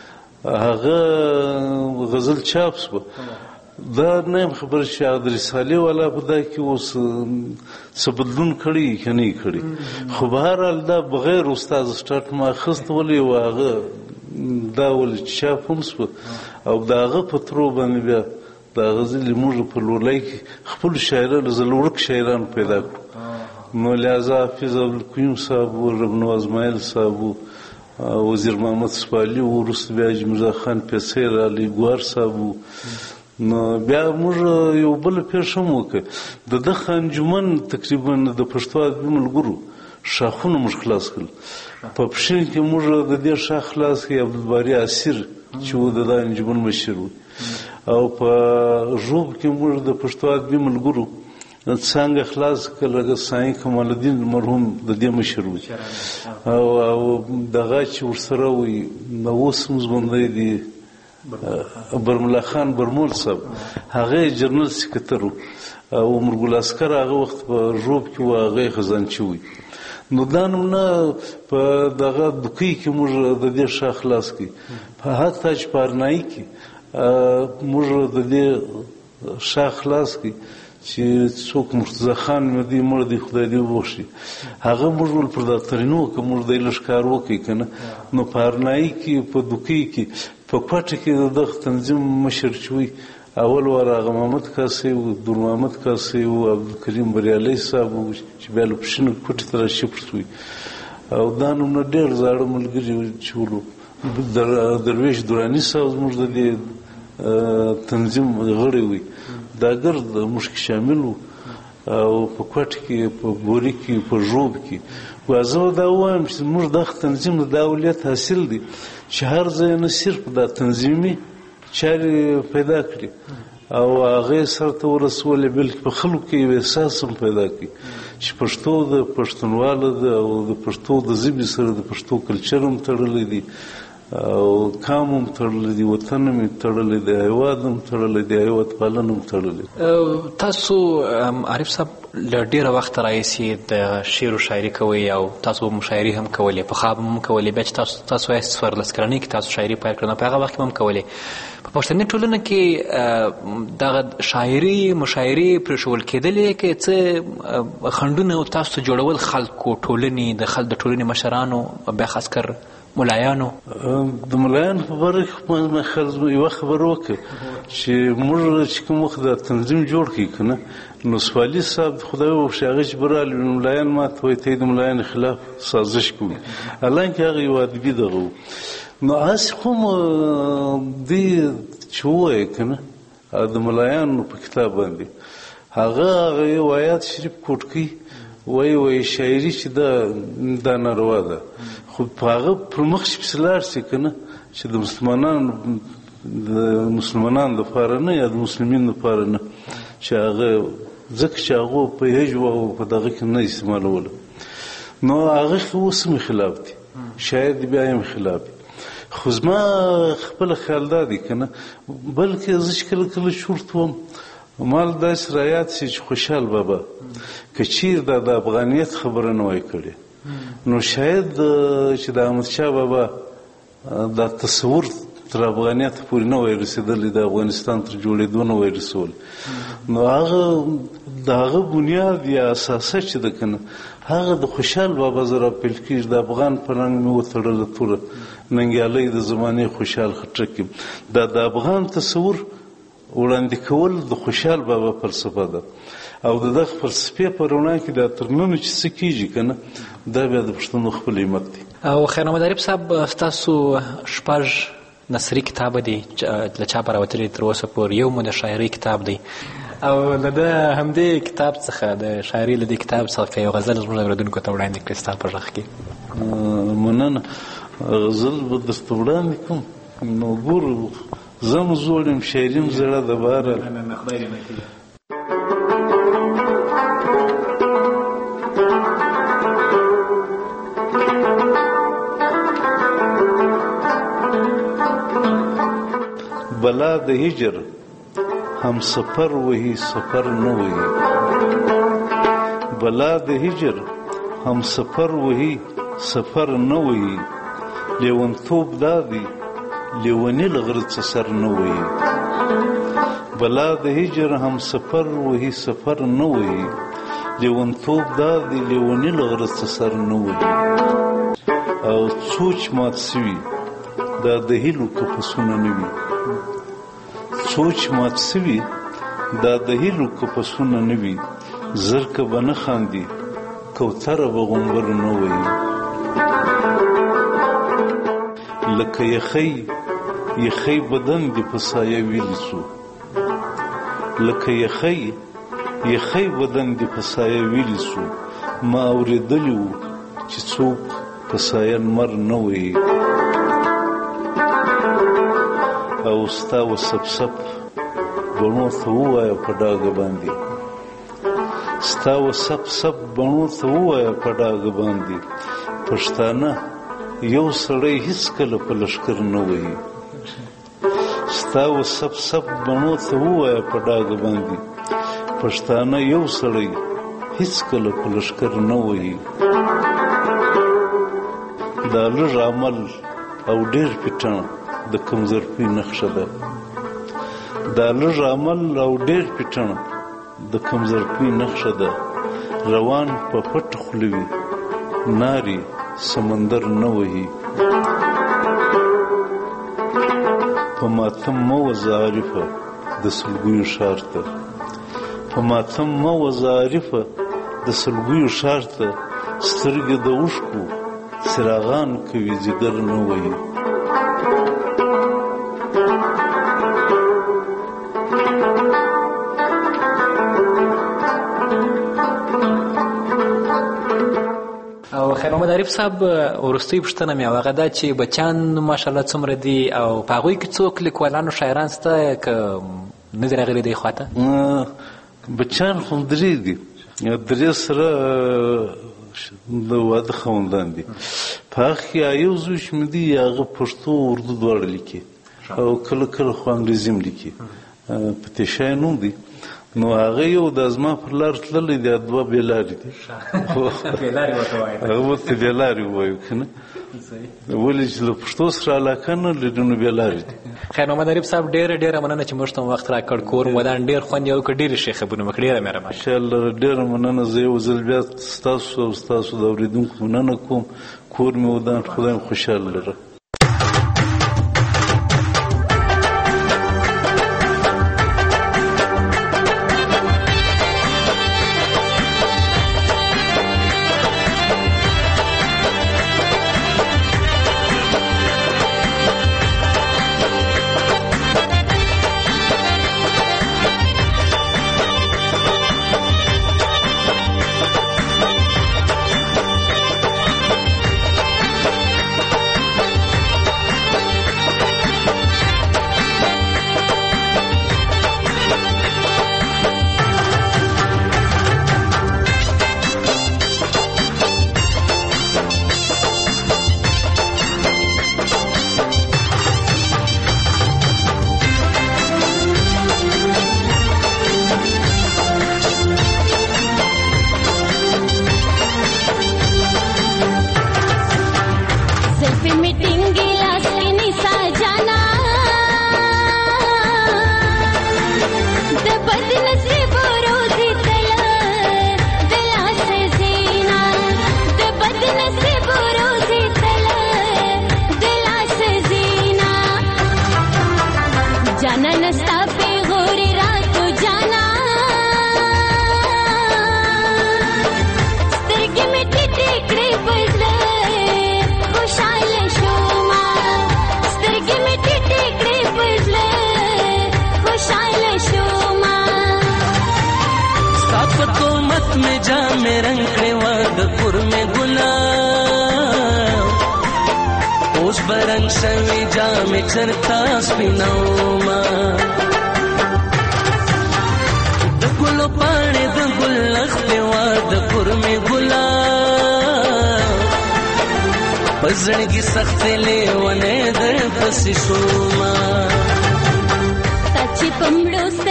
هغه غزل چاپ شوه. دا نه یم خبر چې هغه د رسالې والا په دا کې اوس څه بدلون کړي که نه یې کړي، خو به هر حال دا بغیر استاد سټارټ ما اخیستولی و، هغه دا ولې چې چاپ هم شوه او د هغه په ترو باندې بیا دا غزلې موږ په لولی کې خپلو شاعرانو زلورک شاعرانو پیدا کړو. نو لہذا حافظ عبدالقیوم صاحب و، ربنواز مایل صاحب و، وزیر محمد سپالي و، وروسته بیا حاجي مرزا خان پیسیر، علي ګوهر صاحب و. نو بیا موږ یو بله پېښه هم وکړه، د دغه انجمن تقریبا د پښتو ادبي ملګرو شاخونه موږ خلاص کړل. په پښین کې موږ د دې شاخ خلاص کړي عبدالباري اسیر چې و د دا انجمن مشر و، او په ژوب کې موږ د پښتو ادبي ملګرو څنګه خلاص کړل، لکه سایي کمال الدین مرحوم د دې مشر و، او دغه چې ورسره وي اوس هم ژوندی دی برملا خان برمول صاحب، هغه جنرال سکرټر و، او عمر ګل اسکر هغه وخت په ژوب کې و، هغه خزانچي وي. نو دا نومونه په دغه دوکۍ کې موږ د دې شاخ خلاص کړي. په حتی چې په ارنایي کې موږ د دې شاخ خلاص کړي چې څوک مرتضی خان مې مړ دی خدای دې وبخښي، هغه موږ ول پر دفترینو که موږ د لږ کار وکړي که نه. نو په ارنایي کې په دوکۍ کې په کوټه کې د دغه تنظیم مشر چې وي اول وار هغه محمد کاسې و، عبدال محمد کاسې و، عبدالکریم بریالي صاحب و چې بیا له پښینو کوټې ته راشفټ شوي. او دا نومونه ډېر زاړه ملګري چې ولو، درویش دراني صاحب زموږ د دې تنظیم غړی وي، دا ګرد موږ کې شامل و، او په کوټه کې، په بوري کې، په ژوب کې. زه دا وایم چې موږ دغه تنظیم د دولت حاصل دی چې هر ځای نه صرف دا تنظیمي چارې پیدا کړي او هغه سره ورسولې، بلکې په خلکو کې یو احساس هم پیدا کړي چې پښتو د پښتونواله ده او د پښتو د ژبې سره د پښتو کلچر هم تړلی دی او قام هم تړلی دی، وطن هم تړلی دی، هیواد هم تړلی دی، هیواد پالنه هم تړلی. تاسو عارف صاحب له ډېره وخته راهیسې د شعر و شاعري کوئ او تاسو مشاعرې هم کولې، په خواب هم کولې، بیا چې تاسو وایاست 14 کلنۍ کې تاسو شاعري پیل کړه، په هغه وخت کې هم کولې. په پښتني ټولنه کې دغه شاعري مشاعرې پرېښول کېدلې که څه خنډونه تاسو ته جوړول خلکو ټولنې د ټولنې مشرانو بیا خاص کر ملایانو؟ د ملایانو په باره کې یوه خبره وکړه چې موږ چې کوم وخت دا تنظیم جوړ کړي که نه، نو سپالي صاحب خدای وبخښي هغه چې به راغلي ملایان ما ته وایي ته د ملایانو خلاف سازش کوي، حالانکې هغه یو ادبي دغه و. نو هسې خو دې چې ووایه که نه د ملایانو په کتاب باندې هغه یو آیات شریف کوټ کوي، وایي شاعري چې دا ناروا ده، خو په هغه پر مخ چې پسې لاړ شي که نه چې د مسلمانانو دپاره نه یا د مسلمینو دپاره نه، چې هغه ځکه چې هغو په هجو او په دغه کې نه استعمالوله، نو هغه اوس هم خلاف دي، شاید بیا هم خلاف دي. خو زما خپله خیال دا دی که نه، بلکې زه چې کله کله چورت وم مال داسې رایاد شي چې خوشحال بابا که چیر دا د افغانیت خبره نه وای کړې، نو شاید چې د احمدشاه بابا دا تصور تر افغانیت پورې نه وای رسېدلی، د افغانستان تر جوړېدو نه وای رسولی. نو هغه د هغه بنیاد یا اساسه چې ده که نه، هغه د خوشحال بابا زره پیل کېږي. د افغان په رنګ مې وتړله توره ننګیالی د زمانې خوشحال خټک. دا د افغان تصور وړاندې کول د خوشحال بابا فلسفه ده، او د دغه فلسفې په رڼا کې دا تر ننه چې څه کېږي که نه، دا بیا د پښتنو خپل همت دی. او خیر محمد عارف صاحب، ستاسو 6 نثري کتاب دی له چاپه راوتلي تر اوسه پورې، یو مو د شاعرۍ کتاب دی، او له د همدې کتاب څخه د شاعرۍ له دې کتاب څخه یو غزل زموږ اورېدونکو ته وړاندې کړئ ستا په غږ کې. مننه. غزل به درته وړاندې کړم. نو ګورو، زم زوړ یم، شاعري م زړه د باره. بلا د هجر هم سفر وهی سفر نه وهی، بلا د هجر هم سفر وهی سفر نه وهی، لیونتوب دادی لیونی لغرڅ سر نه وهی. بلا د هجر هم سفر وهی سفر نه وهی، لیونتوب دادی لیونی لغرڅ سر نه وهی. او سوچ مات سوي دا د هیلو کپسونه نه وي، سوچ مات سوي دا د هیلو کپسونه نه وي، زرکه به نه خاندي کوتره به غومبر نه وهي. لکه یخی یخی بدن دی په سایه ویلی سو، لکه یخی یخی بدن دی په سایه ویلی سو، ما اورېدلی وو چې څوک په سایه لمر نه وهي. او ستا و سپسپ بڼو ته ووایه په ډاګه باندې، ستا و سپسپ بڼو ته ووایه په ډاګه باندې، پښتانه یو سړی هیڅکله په لښکر نه وهي. ستا و سپسپ بڼو ته ووایه په ډاګه باندې، پښتانه یو سړی هیڅکله په لښکر نه وهي. دا لږ عمل او ډېر پیټنه د کمزورۍ نښه ده، دا لږ عمل او ډېر پیټنه د کمزورۍ نښه ده. روان په پټ خوله وي نارې سمندر نه وهي. په ماتم مه وځه عارفه د سلګیو ښار ته، په ماتم مه وځه عارفه د سلګیو ښار ته، سترګې د اوښکو څراغان کوي ځیګر نه وهي. او خیر محمد عارف صاحب، وروستۍ پوښتنه مې هغه ده چې بچیان ماشاءالله څومره دي، او په هغوی کې څوک لیکوالانو شاعران شته که نه دي راغلي دی خواته؟ بچیان خو 3 دي، 3 سره د واده خاوندان دي. په هغه کې یو زوی چې مې دی هغه پښتو اردو دواړه لیکي، او کله کله خو انګریزي هم لیکي. پتیشای نوم دی. نو هغه یو د زما پر لار تللی دی، 2 بېلارې دي. بېلارې ورته وایي، هغه ورته بېلارې ووایو که نه، ولې چې له پښتو سره علاقه نه لري نو بېلارې دي. خیر محمد عارف صاحب، ډېره مننه چې موږ ته وخت راکړ. کور ودان ډېر خوند یې وکړ، ډېرې ښې خبرې مو کړې. ډېره مهرباني. انشاءالله ډېره مننه. زه یو ځل بیا ستاسو او ستاسو د اورېدونکو مننه کوم. کور مې ودان، خدای مو خوشحاله لره. رنگ شوی جام چرتا سپینوما د ګلو پاڼې د ګل لختې وا د پرمې ګلاب په زړګي سختې لیونې در پسې شوما تا چې په مړو